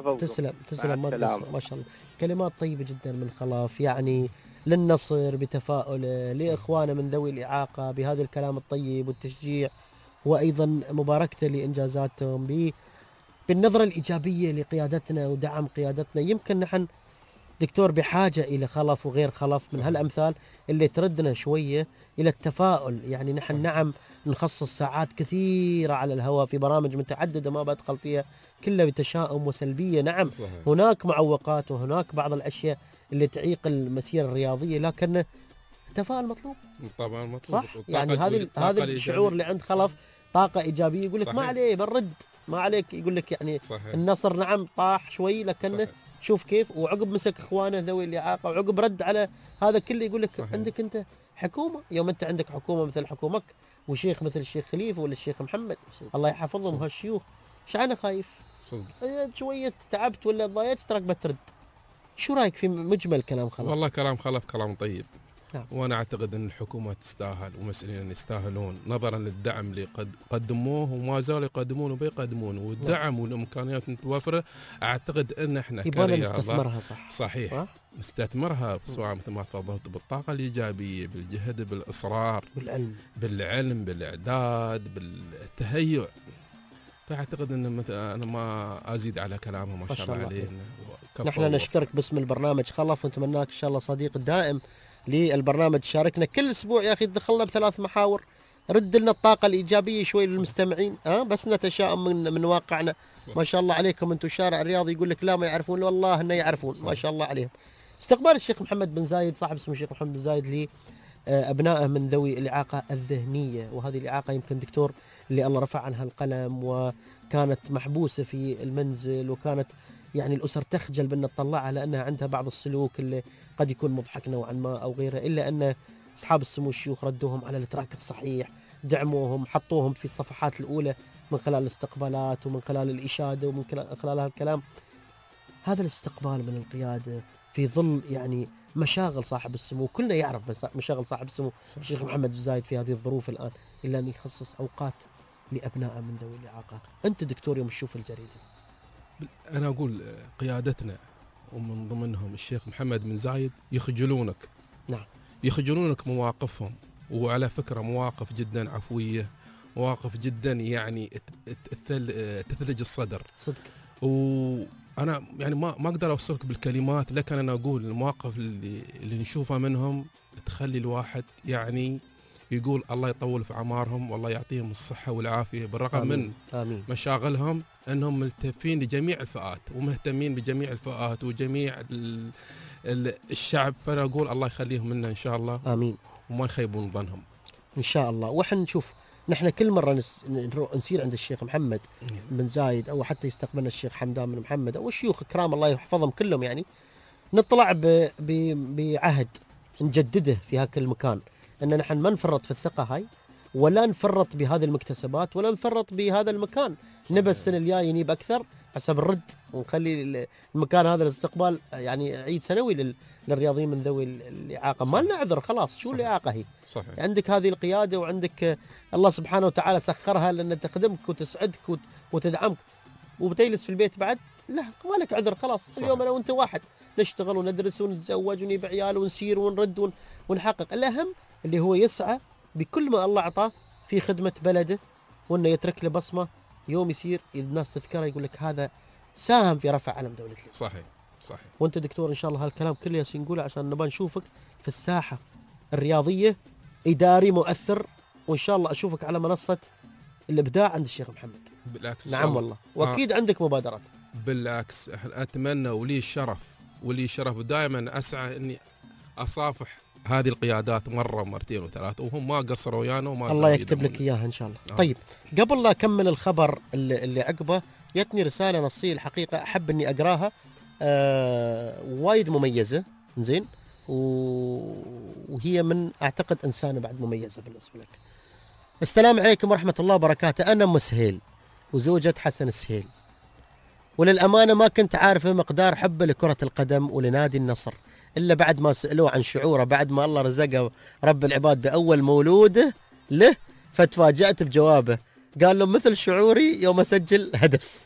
تسلم ما شاء الله. كلمات طيبة جدا من خلف، يعني للنصر بتفاؤله، لإخوانه من ذوي الإعاقة بهذا الكلام الطيب والتشجيع، وأيضا مباركته لإنجازاتهم بالنظرة الإيجابية لقيادتنا ودعم قيادتنا. يمكن نحن دكتور بحاجة إلى خلف وغير خلف من هالأمثال اللي تردنا شوية إلى التفاؤل. يعني نحن نعم نخصص ساعات كثيرة على الهواء في برامج متعددة ما بدخل فيها كلها بتشاؤم وسلبية. نعم صحيح. هناك معوقات وهناك بعض الأشياء اللي تعيق المسيرة الرياضية، لكن التفاؤل مطلوب طبعا مطلوب. صح. يعني هذا الشعور اللي عند خلف طاقة إيجابية، يقول لك ما عليه بنرد، ما عليك، يقول لك يعني صحيح. النصر نعم طاح شوي لكن صحيح. شوف كيف، وعقب مسك اخوانه ذوي الإعاقة وعقب رد على هذا كله. يقول لك صحيح. عندك انت حكومة، يوم انت عندك حكومة مثل حكومتك وشيخ مثل الشيخ خليفة ولا الشيخ محمد الله يحفظهم هالشيوخ، ايش انا خايف صدق شوية تعبت ولا ضايقت تراك بترد. شو رايك في مجمل كلام خلف؟ والله كلام خلف كلام طيب. نعم. وانا اعتقد ان الحكومه تستاهل ومسؤولين يستاهلون نظرا للدعم اللي قدموه وما زالوا يقدمون وبيقدمونه، والدعم والامكانيات المتوفره. اعتقد ان احنا يبغى نستثمرها صحيح. نستثمرها سواء مثل ما تفضلت بالطاقه الايجابيه، بالجهد، بالاصرار، بالعلم، بالاعداد، بالتهيؤ. فاعتقد ان انا ما ازيد على كلامه ما شاء الله عليه. نحن نشكرك باسم البرنامج خلف ونتمناك ان شاء الله صديق دائم للبرنامج. شاركنا كل اسبوع يا اخي، دخلنا ب3 محاور، رد لنا الطاقه الايجابيه شوي للمستمعين، بس نتشائم من واقعنا. ما شاء الله عليكم انتم. الشارع الرياضي يقول لك لا ما يعرفون، والله انه يعرفون ما شاء الله عليهم. استقبال الشيخ محمد بن زايد، صاحب اسمه الشيخ محمد بن زايد، لابنائه من ذوي الاعاقه الذهنيه. وهذه الاعاقه يمكن دكتور اللي الله رفع عنها القلم وكانت محبوسه في المنزل، وكانت يعني الأسر تخجل بأن تطلعها لأنها عندها بعض السلوك اللي قد يكون مضحك نوعا ما أو غيره، إلا أن أصحاب السمو الشيوخ ردوهم على التراك الصحيح، دعموهم، حطوهم في الصفحات الأولى من خلال الاستقبالات ومن خلال الإشادة ومن خلال هالكلام. هذا الاستقبال من القيادة في ظل يعني مشاغل صاحب السمو، كلنا يعرف مشاغل صاحب السمو الشيخ محمد بن زايد في هذه الظروف الآن، إلا أن يخصص أوقات لأبنائه من ذوي الإعاقة. أنت دكتور يوم تشوف الجريدة، أنا أقول قيادتنا ومن ضمنهم الشيخ محمد بن زايد يخجلونك. نعم يخجلونك مواقفهم، وعلى فكرة مواقف جدا عفوية، مواقف جدا يعني تثلج الصدر صدق. وأنا يعني ما أقدر أوصلك بالكلمات، لكن أنا أقول المواقف اللي نشوفها منهم تخلي الواحد يعني يقول الله يطول في أعمارهم والله يعطيهم الصحة والعافية، بالرغم من مشاغلهم أنهم ملتفين لجميع الفئات ومهتمين بجميع الفئات وجميع الشعب. فأنا أقول الله يخليهم لنا إن شاء الله. آمين. وما يخيبون ظنهم إن شاء الله. وإحنا نشوف نحن كل مرة نسير عند الشيخ محمد بن زايد أو حتى يستقبلنا الشيخ حمدان بن محمد أو الشيوخ الكرام الله يحفظهم كلهم، يعني نطلع بعهد نجدده في هاك المكان، أن نحن ما نفرط في الثقة هاي ولا نفرط بهذه المكتسبات ولا نفرط بهذا المكان. نبى السنة الجاية نجيب أكثر حسب الرد، ونخلي المكان هذا الاستقبال يعني عيد سنوي للرياضيين من ذوي الإعاقة. ما لنا عذر خلاص. شو الإعاقة هي؟ صحيح. عندك هذه القيادة وعندك الله سبحانه وتعالى سخرها لأن تخدمك وتسعدك وتدعمك، وبتجلس في البيت بعد لا ما لك عذر خلاص. صحيح. اليوم أنا وأنت واحد، نشتغل وندرس ونتزوج ونجيب عيال ونسير ونرد ونحقق. الأهم اللي هو يسعى بكل ما الله أعطاه في خدمة بلده، وأنه يترك له بصمة يوم يصير الناس تذكره يقول لك هذا ساهم في رفع علم دولة الإسلام. صحيح صحيح. وأنت دكتور إن شاء الله هالكلام كله ياسين نقوله عشان نبغى نشوفك في الساحة الرياضية إداري مؤثر، وإن شاء الله أشوفك على منصة الإبداع عند الشيخ محمد. بالعكس. نعم والله. وأكيد عندك مبادرات. بالعكس أتمنى ولي الشرف دائما أسعى إني أصافح هذه القيادات مرة ومرتين وثلاث، وهم ما قصروا ويانا وما الله يكتب لك إياها إن شاء الله. طيب قبل لا أكمل الخبر اللي عقبه، جتني رسالة نصية الحقيقة أحب أني أقراها، وايد مميزة زين، وهي من أعتقد إنسانة بعد مميزة بالنسبة لك. السلام عليكم ورحمة الله وبركاته، أنا أم سهيل وزوجة حسن سهيل، وللأمانة ما كنت عارفة مقدار حبه لكرة القدم ولنادي النصر إلا بعد ما سألوه عن شعوره بعد ما الله رزقه رب العباد بأول مولود له، فتفاجأت بجوابه، قال له مثل شعوري يوم أسجل هدف.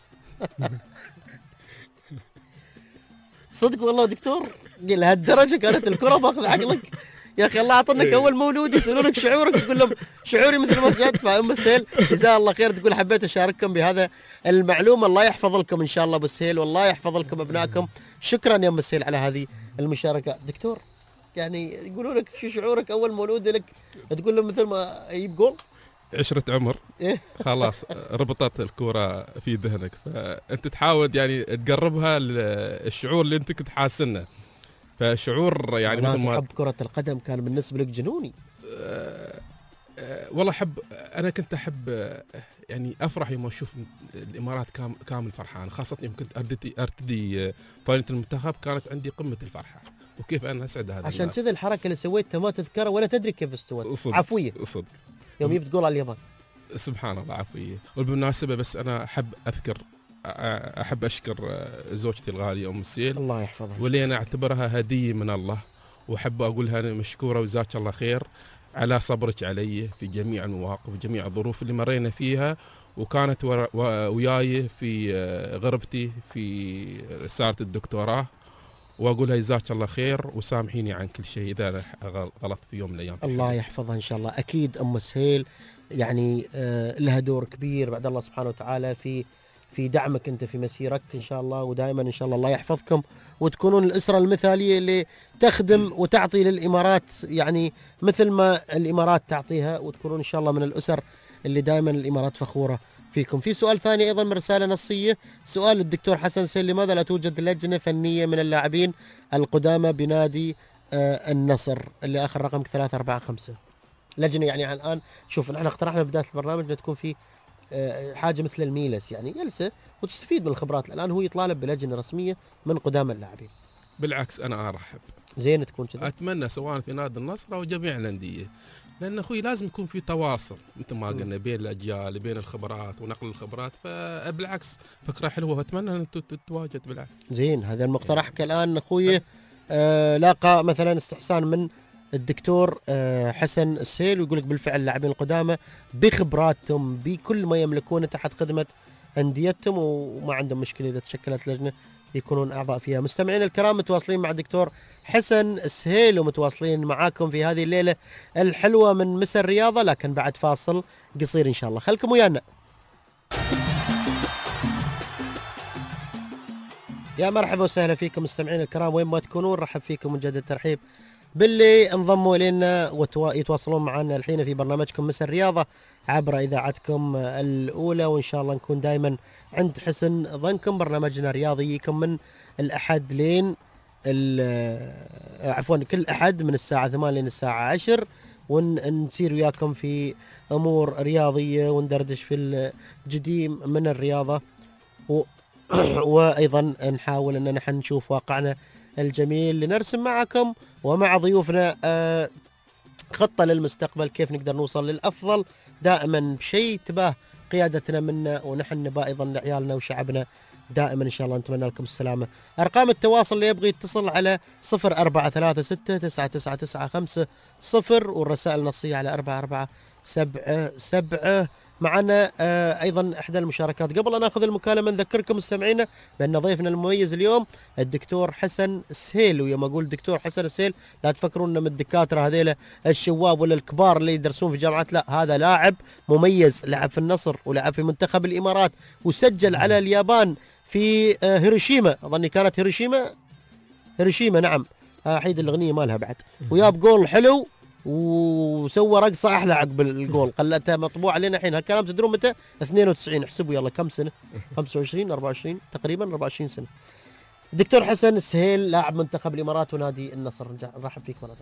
صدق والله دكتور، قال لهالدرجة كانت الكرة باخذ عقلك يا أخي، الله أعطنك أول مولود يسألونك شعورك تقول لهم شعوري مثل ما جات. فأم السهيل جزاها الله خير تقول حبيت أشارككم بهذا المعلومة، الله يحفظ لكم إن شاء الله أبو السهيل، والله يحفظ لكم أبنائكم. شكرا يا أم السهيل على هذه المشاركة. دكتور يعني يقولوا لك شو شعورك أول مولود لك، تقول لهم مثل ما يجيب جول. عشرة عمر خلاص ربطت الكرة في ذهنك، فأنت تحاول يعني تقربها للشعور اللي أنت كنت حاسنه. فشعور يعني مثل ما حب كرة القدم كان بالنسبة لك جنوني. والله أنا كنت أحب يعني أفرح يوم أشوف الإمارات كامل فرحان، خاصة يوم كنت أرتدي فانلة المنتخب، كانت عندي قمة الفرحة. وكيف أنا أسعد هذا عشان كذا الحركة اللي سويتها ما تذكرها ولا تدري كيف استوت، عفوية صدق يوم جبت جول على اليابان. سبحان الله عفوية. وبالمناسبة بس أنا أحب أشكر زوجتي الغالية أم السهيل، الله يحفظها، واللي أنا أعتبرها هدية من الله، وأحب أقولها أنا مشكورة وجزاك الله خير على صبرك علي في جميع المواقف وجميع الظروف اللي مرينا فيها، وكانت وياي في غربتي في رسالة الدكتوراه، وأقولها جزاك الله خير وسامحيني عن كل شيء إذا أنا غلطت في يوم من الأيام. الله يحفظها إن شاء الله. أكيد أم سهيل يعني لها دور كبير بعد الله سبحانه وتعالى في دعمك أنت في مسيرك إن شاء الله، ودائما إن شاء الله يحفظكم وتكونون الأسرة المثالية اللي تخدم وتعطي للإمارات يعني مثل ما الإمارات تعطيها، وتكونون إن شاء الله من الأسر اللي دائما الإمارات فخورة فيكم. في سؤال ثاني أيضا من رسالة نصية، سؤال الدكتور حسن سهيل، لماذا لا توجد لجنة فنية من اللاعبين القدامى بنادي النصر اللي آخر رقم 345؟ لجنة يعني الآن شوف نحن اقترحنا بداية البرنامج أن تكون في حاجة مثل الميلس، يعني جلسة وتستفيد من الخبرات. الآن هو يطالب بلجنة رسمية من قدامى اللاعبين. بالعكس أنا أرحب، زين تكون كذا، أتمنى سواء في نادي النصر أو جميع الأندية، لأن أخوي لازم يكون في تواصل مثل ما قلنا بين الأجيال، بين الخبرات ونقل الخبرات. فبالعكس فكرة حلوة وأتمنى أن تتواجد بالعكس. زين هذا المقترح الآن أخوي لاقى مثلا استحسان من الدكتور حسن السهيل، ويقول لك بالفعل اللاعبين القدامى بخبراتهم بكل ما يملكونه تحت خدمة أنديتهم، وما عندهم مشكلة إذا تشكلت لجنة يكونون أعضاء فيها. مستمعين الكرام متواصلين مع الدكتور حسن السهيل ومتواصلين معاكم في هذه الليلة الحلوة من مسا الرياضة، لكن بعد فاصل قصير إن شاء الله، خلكم ويانا. يا مرحبا وسهلا فيكم مستمعين الكرام وين ما تكونون، رحب فيكم من جديد الترحيب باللي انضموا إلينا ويتواصلون معنا الحين في برنامجكم مسا الرياضة عبر إذاعتكم الأولى، وإن شاء الله نكون دائما عند حسن ظنكم. برنامجنا رياضيكم من الأحد لين عفوا كل أحد من الساعة 8 لين الساعة 10، ونسير وياكم في أمور رياضية وندردش في الجديد من الرياضة، وأيضا نحاول أن نحن نشوف واقعنا الجميل لنرسم معكم ومع ضيوفنا خطة للمستقبل، كيف نقدر نوصل للأفضل دائما بشيء تباه قيادتنا منا، ونحن نبقى أيضا لعيالنا وشعبنا دائما إن شاء الله. نتمنى لكم السلامة. أرقام التواصل اللي يبغي يتصل على 0436999950 والرسائل النصية على 4477. معنا أيضا إحدى المشاركات. قبل أن نأخذ المكالمة نذكركم مستمعينا بأن ضيفنا المميز اليوم الدكتور حسن السهيل، ويوم أقول دكتور حسن السهيل لا تفكرون من الدكاترة هذيلا الشواب ولا الكبار اللي يدرسون في جامعات، لا هذا لاعب مميز، لعب في النصر ولعب في منتخب الإمارات وسجل على اليابان في هيروشيما، أظني كانت هيروشيما نعم، حيد الأغنية مالها بعد، وياب جول حلو وسوى رقصة أحلى عقب الجول، قلتها مطبوع علينا الحين. هالكلام تدرون متى؟ 92، احسبوا يلا كم سنة؟ 25 24 تقريبا 24 سنة. الدكتور حسن السهيل لاعب منتخب الإمارات ونادي النصر، نرحب فيك مرة ثانية.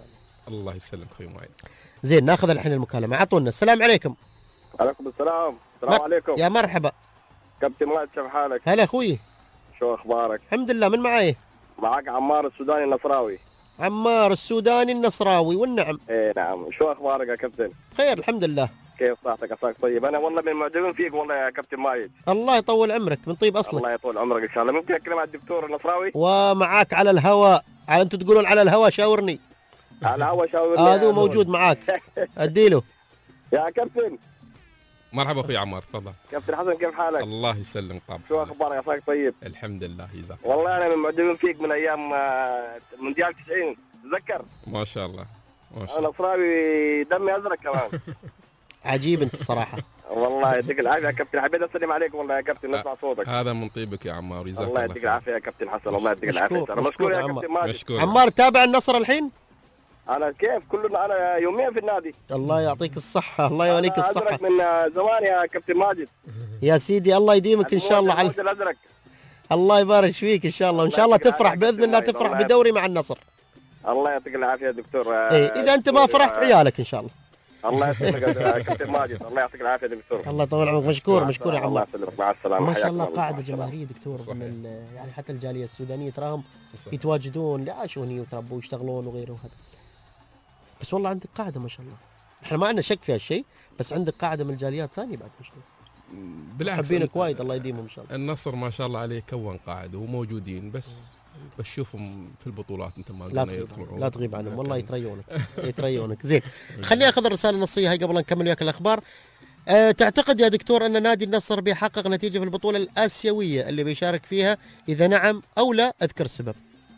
الله يسلمك اخوي مايد. زين ناخذ الحين المكالمه، اعطونا. السلام عليكم. عليكم السلام. السلام عليكم. يا مرحبا كابتن مايد، كيف حالك؟ هلا اخوي. شو اخبارك؟ الحمد لله. من معاي؟ معك عمار السوداني النصراوي. عمار السوداني النصراوي، والنعم. ايه نعم. شو اخبارك يا كابتن؟ خير الحمد لله. كيف صحتك؟ عساك طيب. انا والله من معجبين فيك والله يا كابتن مايد. الله يطول عمرك، من طيب اصلك. الله يطول عمرك ان شاء الله. ممكن اكلم مع الدكتور النصراوي؟ ومعاك على الهواء، على انتم تقولون على الهواء شاورني. على الهواء شاورني. هذا موجود معاك، اديله. يا كابتن. مرحبا اخوي عمار، تفضل. كابتن حسن كيف حالك؟ الله يسلمك طبعا. شو اخبارك؟ عساك طيب. الحمد لله يجزاك. والله انا من معجبين فيك من ايام مونديال 90 تذكر؟ ما شاء الله ما شاء انا الله. نصراوي دمي ازرق كمان. عجيب انت صراحه. والله يديك العافيه يا كابتن، حبيت اسلم عليكم والله يا كابتن، نسمع صوتك. هذا من طيبك يا عمار، جزاك الله يديك العافيه يا كابتن حسن. الله يديك العافيه. مشكور يا كابتن ماجد. مشكور. عمار تابع النصر الحين؟ انا كيف كلنا، انا يوميا في النادي. الله يعطيك الصحه، الله يونيك أنا الصحه. أزرق من زمان يا كابتن ماجد. يا سيدي الله يديمك ان شاء الله على الازرق. الله يبارك فيك ان شاء الله، وان شاء الله تفرح باذن الله، تفرح بدوري مع النصر. الله يعطيك العافيه يا دكتور. اذا انت ما فرحت عيالك ان شاء الله. الله يسلمك يا كابتن ماجد. الله يعطيك العافيه يا دكتور. الله يطول عمرك. مشكور مشكور يا الله عمار. يسلمك. مع السلامه. ما شاء الله قاعده جماهيريه دكتور صحيح. من يعني حتى الجاليه السودانيه تراهم صحيح. يتواجدون، يعيشون هنا ويتربوا ويشتغلون وغيره وهذا. بس والله عندك قاعده ما شاء الله، احنا ما عندنا شك في هالشيء، بس عندك قاعده من الجاليات ثانيه بعد ما شاء الله. بالعكس حابينك وايد، الله يديمهم ان شاء الله. النصر ما شاء الله عليه كون قاعده وموجودين، بس بشوفهم في البطولات انت ما لا قلنا تغيب يطلعون. لا تغيب عنهم والله، يتريونك يتريونك. زين خليني اخذ الرساله النصيه هاي قبل نكمل وياك الاخبار. تعتقد يا دكتور ان نادي النصر بيحقق نتيجه في البطوله الاسيويه اللي بيشارك فيها؟ اذا نعم او لا اذكر السبب.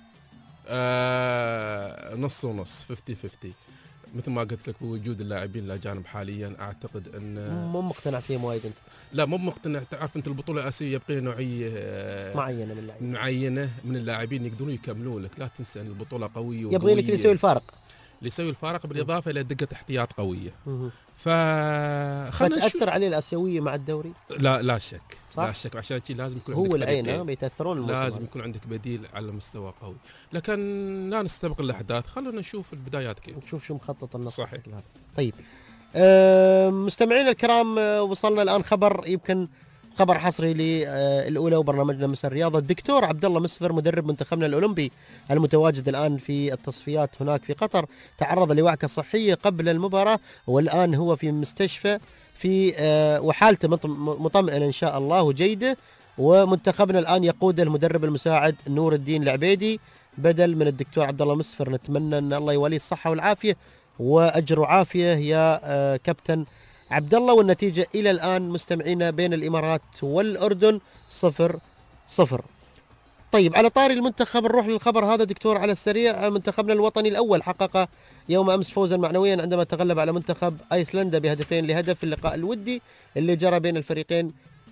نص ونص، 50-50. مثل ما قلت لك، بوجود اللاعبين الاجانب حاليا اعتقد ان مو مقتنع فيهم وايد انت؟ لا مو مقتنع. تعرف انت البطوله الاسيويه يبقى نوعيه معينه من اللاعبين، معينه من اللاعبين يقدرون يكملون لك. لا تنسى ان البطوله قويه يبغي لك اللي يسوي الفارق، اللي يسوي الفارق بالاضافه الى دقه احتياط قويه. فتأثر عليه الاسيويه مع الدوري؟ لا شك صح؟ لا شك. عشان شيء لازم يكون هو عندك العين بيتاثرون. لازم يكون عندك بديل على مستوى قوي، لكن لا نستبق الاحداث، خلونا نشوف البدايات كيف. نشوف شو مخطط النصر. صحيح. طيب مستمعينا الكرام، وصلنا الان خبر، يمكن خبر حصري للأولى وبرنامجنا مساء الرياضة. الدكتور عبد الله مسفر مدرب منتخبنا الأولمبي المتواجد الآن في التصفيات هناك في قطر، تعرض لوعكة صحية قبل المباراة، والآن هو في مستشفى في وحالته مطمئنة إن شاء الله وجيدة. ومنتخبنا الآن يقوده المدرب المساعد نور الدين العبيدي بدل من الدكتور عبد الله مسفر. نتمنى أن الله يوليه الصحة والعافية وأجر وعافية يا كابتن عبد الله. والنتيجة إلى الآن مستمعينا بين الإمارات والأردن 0-0. طيب على طاري المنتخب نروح للخبر هذا دكتور على السريع. منتخبنا الوطني الأول حقق يوم أمس فوزا معنويا عندما تغلب على منتخب أيسلندا ب2-0 في اللقاء الودي اللي جرى بين الفريقين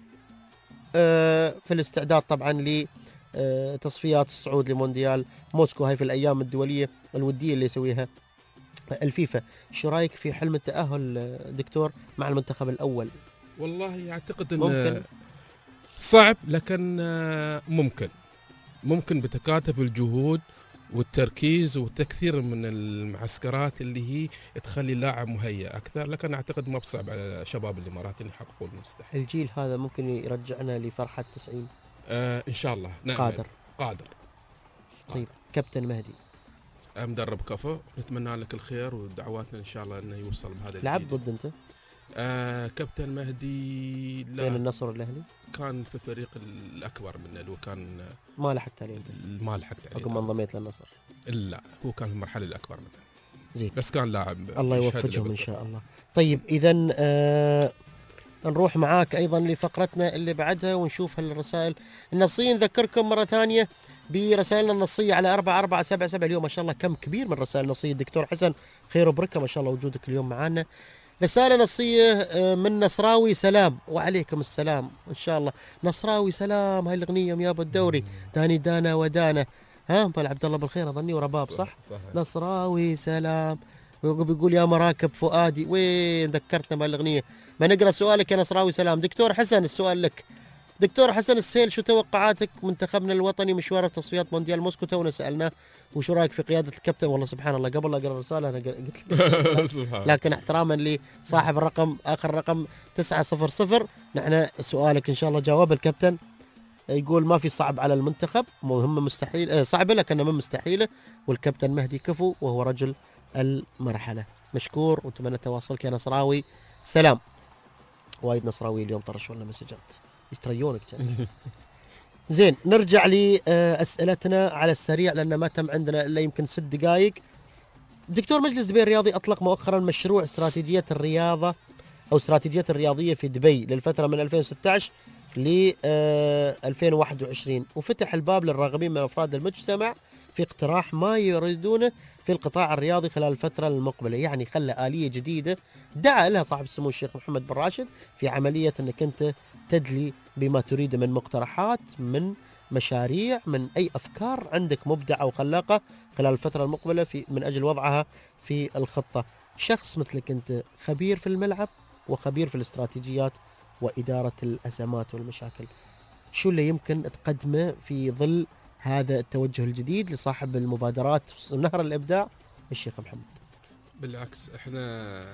في الاستعداد طبعا لتصفيات الصعود لمونديال موسكو، هاي في الأيام الدولية الودية اللي يسويها الفيفا. شو رايك في حلم التأهل دكتور مع المنتخب الأول؟ والله أعتقد أنه ممكن صعب، لكن ممكن بتكاتف الجهود والتركيز وتكثير من المعسكرات اللي هي تخلي اللاعب مهيأ أكثر، لكن أعتقد ما بصعب على شباب الإمارات أن يحققون المستحيل. الجيل هذا ممكن يرجعنا لفرحة 90 إن شاء الله. نعم قادر. طيب كابتن مهدي مدرب كفو، نتمنى لك الخير ودعواتنا ان شاء الله انه يوصل بهذا لعب ضد انت؟ كابتن مهدي لا، بين النصر والاهلي كان في الفريق الاكبر منه، اللي هو كان ما لحقت عليه ما لحقت عليه حكم ما انضميت للنصر. لا هو كان في المرحله الاكبر منه. زين بس كان لاعب الله يوفقهم ان شاء الله. طيب اذا نروح معاك ايضا لفقرتنا اللي بعدها ونشوف هالرسائل النصيه. نذكركم مره ثانيه برسائلنا النصيه على 4477. اليوم ما شاء الله كم كبير من الرسائل النصيه. الدكتور حسن خير وبركه ما شاء الله وجودك اليوم معنا. رساله نصيه من نصراوي سلام. وعليكم السلام ان شاء الله. نصراوي سلام، هاي الاغنيه يا ابو الدوري داني دانا ودانا، ها طال عبد الله بالخير اظني ورباب صح؟ نصراوي سلام. بيقول يا مراكب فؤادي. وين ذكرتنا بالاغنيه. ما نقرا سؤالك يا نصراوي سلام. دكتور حسن السؤال لك. دكتور حسن السهيل، شو توقعاتك منتخبنا الوطني مشوار تصفيات مونديال موسكو؟ تونا سالناه وشو رايك في قياده الكابتن. والله سبحان الله قبل لا اقرا الرساله انا قلت لكن احتراما لصاحب الرقم اخر رقم 900، نحن سؤالك ان شاء الله جواب الكابتن. يقول ما في صعب على المنتخب، مهمه مستحيل صعبه لكنها من مستحيله، والكابتن مهدي كفو وهو رجل المرحله. مشكور واتمنى تواصلك يا نصراوي. سلام. وايد نصراوي اليوم طرشوا لنا مسجات يتريونك كان. زين، نرجع لأسئلتنا على السريع لأن ما تم عندنا إلا يمكن 6 دقائق. دكتور، مجلس دبي الرياضي أطلق مؤخرا مشروع استراتيجية الرياضة أو استراتيجية الرياضية في دبي للفترة من 2016 ل 2021، وفتح الباب للراغبين من أفراد المجتمع في اقتراح ما يريدونه في القطاع الرياضي خلال الفترة المقبلة. يعني خلى آلية جديدة دعا لها صاحب السمو الشيخ محمد بن راشد في عملية أنك أنت تدلي بما تريد من مقترحات، من مشاريع، من أي أفكار عندك مبدعة وخلاقة خلال الفترة المقبلة من أجل وضعها في الخطة. شخص مثلك أنت خبير في الملعب وخبير في الاستراتيجيات وإدارة الأزمات والمشاكل، شو اللي يمكن تقدمه في ظل هذا التوجه الجديد لصاحب المبادرات نهر الإبداع الشيخ محمد؟ بالعكس، احنا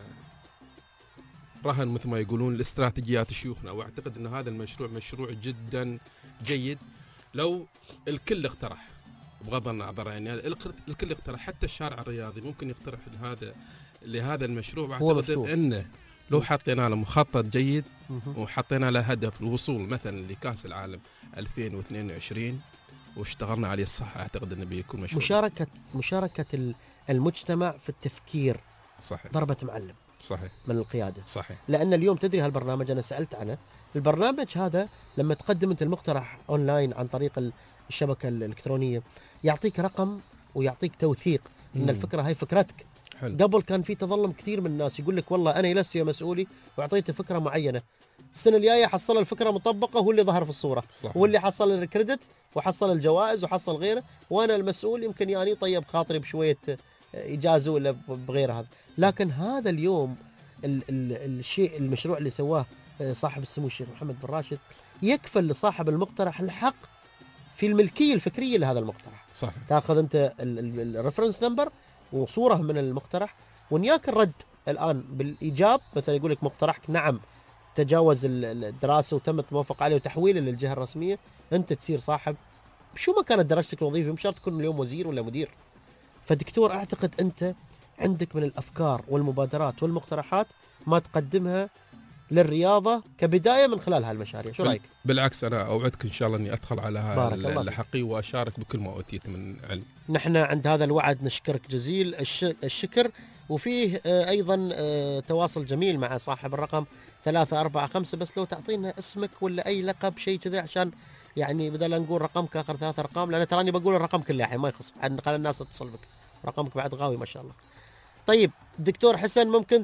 رهن مثل ما يقولون الاستراتيجيات شيوخنا، واعتقد ان هذا المشروع مشروع جدا جيد. لو الكل اقترح بغض النظر يعني الكل اقترح، حتى الشارع الرياضي ممكن يقترح لهذا المشروع. واعتقد انه لو حطينا له مخطط جيد وحطينا له هدف الوصول مثلا لكأس العالم 2022 واشتغلنا عليه الصح، اعتقد انه بيكون مشروع. مشاركة المجتمع في التفكير. صحيح. ضربة معلم. صحيح. من القيادة. صحيح. لأن اليوم تدري هالبرنامج أنا سألت عنه، البرنامج هذا لما تقدم أنت المقترح أونلاين عن طريق الشبكة الإلكترونية يعطيك رقم ويعطيك توثيق إن الفكرة هاي فكرتك. حلو. قبل كان في تظلم كثير من الناس يقول لك والله أنا لست يا مسؤولي وأعطيته فكرة معينة، السنة الجاية حصل الفكرة مطبقة هو اللي ظهر في الصورة. صحيح. هو اللي حصل الكريدت وحصل الجوائز وحصل غيره، وأنا المسؤول يمكن يعني طيب خاطري بشوية إجازة ولا بغير هذا. لكن هذا اليوم الشيء المشروع اللي سواه صاحب السمو الشيخ محمد بن راشد يكفل لصاحب المقترح الحق في الملكية الفكرية لهذا المقترح. صح. تأخذ أنت الريفرنس نمبر وصورة من المقترح ونياك الرد الآن بالإيجاب، مثلا يقول لك مقترحك نعم تجاوز الدراسة وتم الموافقة عليه وتحويله للجهة الرسمية، أنت تصير صاحب شو ما كانت درجتك الوظيفية، مش شرط تكون اليوم وزير ولا مدير. فدكتور أعتقد أنت عندك من الأفكار والمبادرات والمقترحات ما تقدمها للرياضة كبداية من خلال هالمشاريع، شو رأيك؟ بالعكس أنا أوعدك إن شاء الله أني أدخل على هذا الحقي وأشارك بكل ما أوتيت من علم. نحن عند هذا الوعد نشكرك جزيل الشكر، وفيه أيضا تواصل جميل مع صاحب الرقم 345، بس لو تعطينا اسمك ولا أي لقب شيء كذا عشان يعني بدل نقول رقمك آخر 3 أرقام، لأن تراني بقول الرقم كله الحين ما يخص قال الناس تتصل بك، رقمك بعد غاوي ما شاء الله. طيب دكتور حسن، ممكن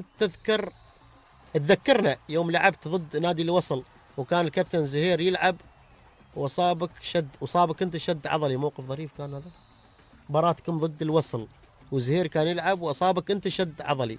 تذكرنا يوم لعبت ضد نادي الوصل وكان الكابتن زهير يلعب وصابك انت شد عضلي، موقف ظريف كان هذا، مباراتكم ضد الوصل وزهير كان يلعب واصابك انت شد عضلي.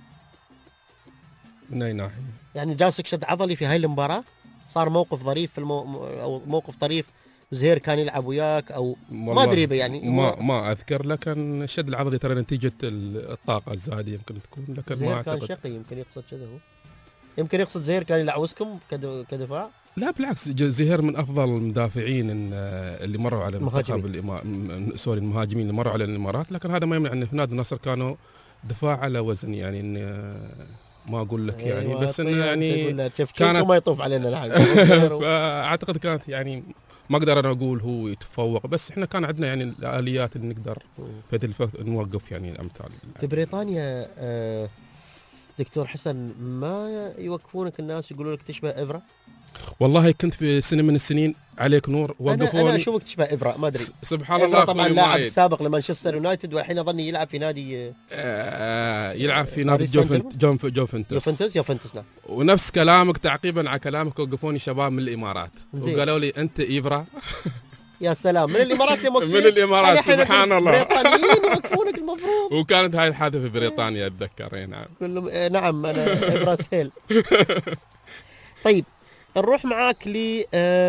من اي ناحيه؟ يعني جاسك شد عضلي في هاي المباراه، صار موقف ظريف في او موقف طريف، زهير كان يلعب وياك او ما ادري يعني ما اذكر، لكن شد العضلي ترى نتيجه الطاقه الزايده يمكن تكون، لكن ما اعتقد. كان شقي يمكن يقصد كذا، هو يمكن يقصد زهير كان يلعوسكم كدفاع. لا بالعكس، زهير من افضل المدافعين اللي مروا على المنتخب المهاجمين اللي مروا على الامارات، لكن هذا ما يمنع ان في نادي النصر كانوا دفاع على وزن، يعني إن ما اقول لك يعني بس انه يعني كانت ما يطوف علينا الحين. اعتقد كانت يعني ما اقدر انا اقول هو يتفوق، بس احنا كان عندنا يعني الاليات اللي نقدر في نوقف يعني الامثال. في بريطانيا دكتور حسن ما يوقفونك الناس يقولوا لك تشبه إبرة؟ والله كنت في سنة من السنين عليك نور وقفوني. أنا أشوفك تشبه إبرة ما أدري. سبحان الله. طبعا لاعب السابق لمانشستر يونايتد والحين أظني يلعب في نادي يلعب في نادي يوفنتوس. نعم. ونفس كلامك تعقيبا على كلامك وقفوني شباب من الإمارات وقالوا لي أنت إبرة. يا سلام، من الإمارات من الإمارات سبحان الله. بريطانيين يوقفونك المفروض. وكانت هاي الحادثة في بريطانيا أتذكر. نعم كلهم نعم أنا إبرة سهيل. طيب نروح معاك ل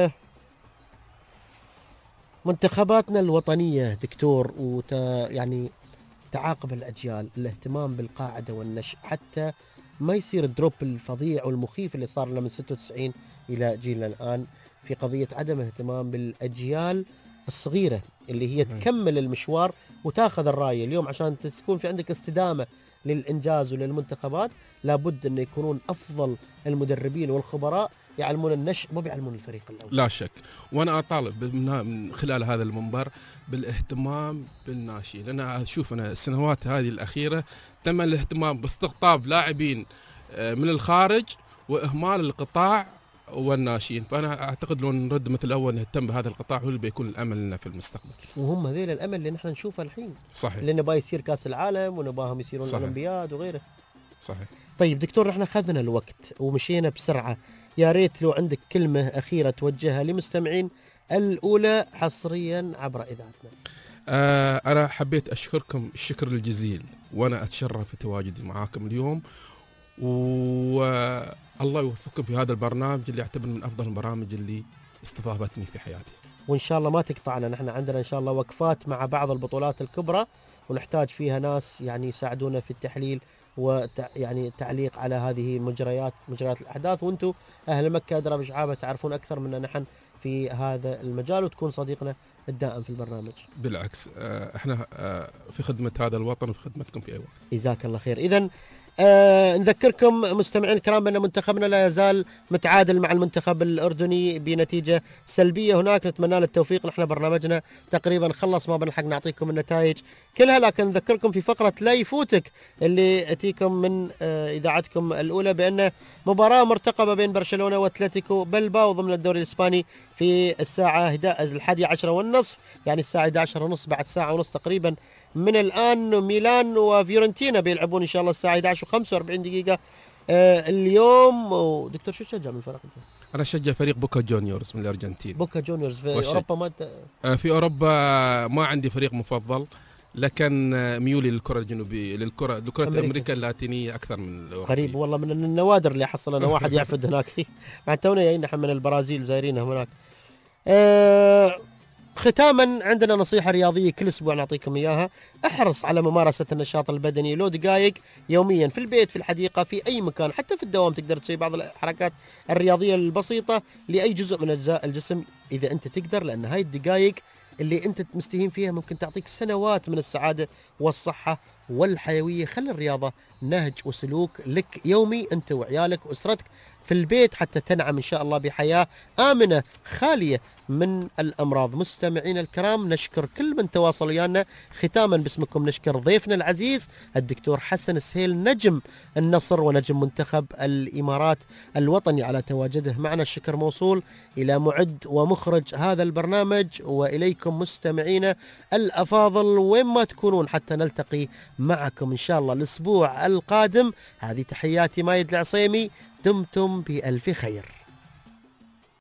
منتخباتنا الوطنية دكتور، يعني تعاقب الأجيال، الاهتمام بالقاعدة والنشء حتى ما يصير الدروب الفظيع والمخيف اللي صار لنا من 96 إلى جيلنا الآن في قضية عدم الاهتمام بالأجيال الصغيرة اللي هي تكمل المشوار وتاخذ الراية. اليوم عشان تكون في عندك استدامة للإنجاز وللمنتخبات لابد أن يكونون أفضل المدربين والخبراء يعلمون النشء مو بيعلمون الفريق الأول. لا شك، وأنا أطالب من خلال هذا المنبر بالاهتمام بالناشئين، لأن أشوف أنا السنوات هذه الأخيرة تم الاهتمام باستقطاب لاعبين من الخارج وإهمال القطاع والناشئين. فأنا أعتقد لو نرد مثل الأول نهتم بهذا القطاع هو اللي بيكون الأمل لنا في المستقبل. وهم هذيل الأمل اللي نحن نشوفه الحين. صحيح. اللي نبغى يصير كأس العالم ونبغاهم يصيرون الأولمبياد وغيره. صحيح. طيب دكتور، نحن أخذنا الوقت ومشينا بسرعة، يا ريت لو عندك كلمة أخيرة توجهها لمستمعين الأولى حصريا عبر إذاعتنا. أنا حبيت أشكركم الشكر الجزيل، وأنا أتشرف بتواجدي معاكم اليوم، والله يوفقكم في هذا البرنامج اللي أعتبر من أفضل البرامج اللي استضافتني في حياتي. وإن شاء الله ما تقطعنا، نحن عندنا إن شاء الله وقفات مع بعض البطولات الكبرى ونحتاج فيها ناس يعني يساعدونا في التحليل ويعني التعليق على هذه مجريات الأحداث، وأنتم أهل مكة أدرى بشعابة تعرفون أكثر منا نحن في هذا المجال، وتكون صديقنا الدائم في البرنامج. بالعكس، احنا في خدمة هذا الوطن وفي خدمتكم في أي وقت. جزاك الله خير. إذن نذكركم مستمعين الكرام بأن منتخبنا لا يزال متعادل مع المنتخب الأردني بنتيجة سلبية هناك، نتمنى له التوفيق. نحن برنامجنا تقريبا خلص، ما بنلحق نعطيكم النتائج كلها، لكن نذكركم في فقرة لا يفوتك اللي أتيكم من إذاعتكم الأولى بأن مباراة مرتقبة بين برشلونة وأتلتيكو بلباو ضمن الدوري الإسباني في الساعة 11:30، يعني الساعة 11:30 بعد ساعة ونص تقريبا من الآن. ميلان وفيورنتينا بيلعبون إن شاء الله الساعة 11:45 اليوم. دكتور شو تشجع من الفرق أنت؟ أنا أشجع فريق بوكا جونيورز من الأرجنتين. بوكا جونيورز في أوروبا في أوروبا ما عندي فريق مفضل، لكن ميولي للكرة الجنوبية، لكرة أمريكا اللاتينية أكثر من الأوروبية. غريب والله، من النوادر اللي حصل أنا واحد يعفد هناك مع تونا جايين نحن من البرازيل زايرينها هناك. ختاما عندنا نصيحة رياضية كل أسبوع نعطيكم إياها. احرص على ممارسة النشاط البدني لو دقائق يوميا في البيت، في الحديقة، في أي مكان، حتى في الدوام تقدر تسوي بعض الحركات الرياضية البسيطة لأي جزء من أجزاء الجسم إذا أنت تقدر، لأن هاي الدقائق اللي أنت مستهين فيها ممكن تعطيك سنوات من السعادة والصحة والحيوية. خلي الرياضة نهج وسلوك لك يومي أنت وعيالك وأسرتك في البيت حتى تنعم إن شاء الله بحياة آمنة خالية من الأمراض. مستمعين الكرام، نشكر كل من تواصل ويانا. ختاما باسمكم نشكر ضيفنا العزيز الدكتور حسن السهيل نجم النصر ونجم منتخب الإمارات الوطني على تواجده معنا. الشكر موصول إلى معد ومخرج هذا البرنامج وإليكم مستمعينا الأفاضل وين ما تكونون حتى نلتقي معكم إن شاء الله الأسبوع القادم. هذه تحياتي مايد العصيمي، دمتم بألف خير.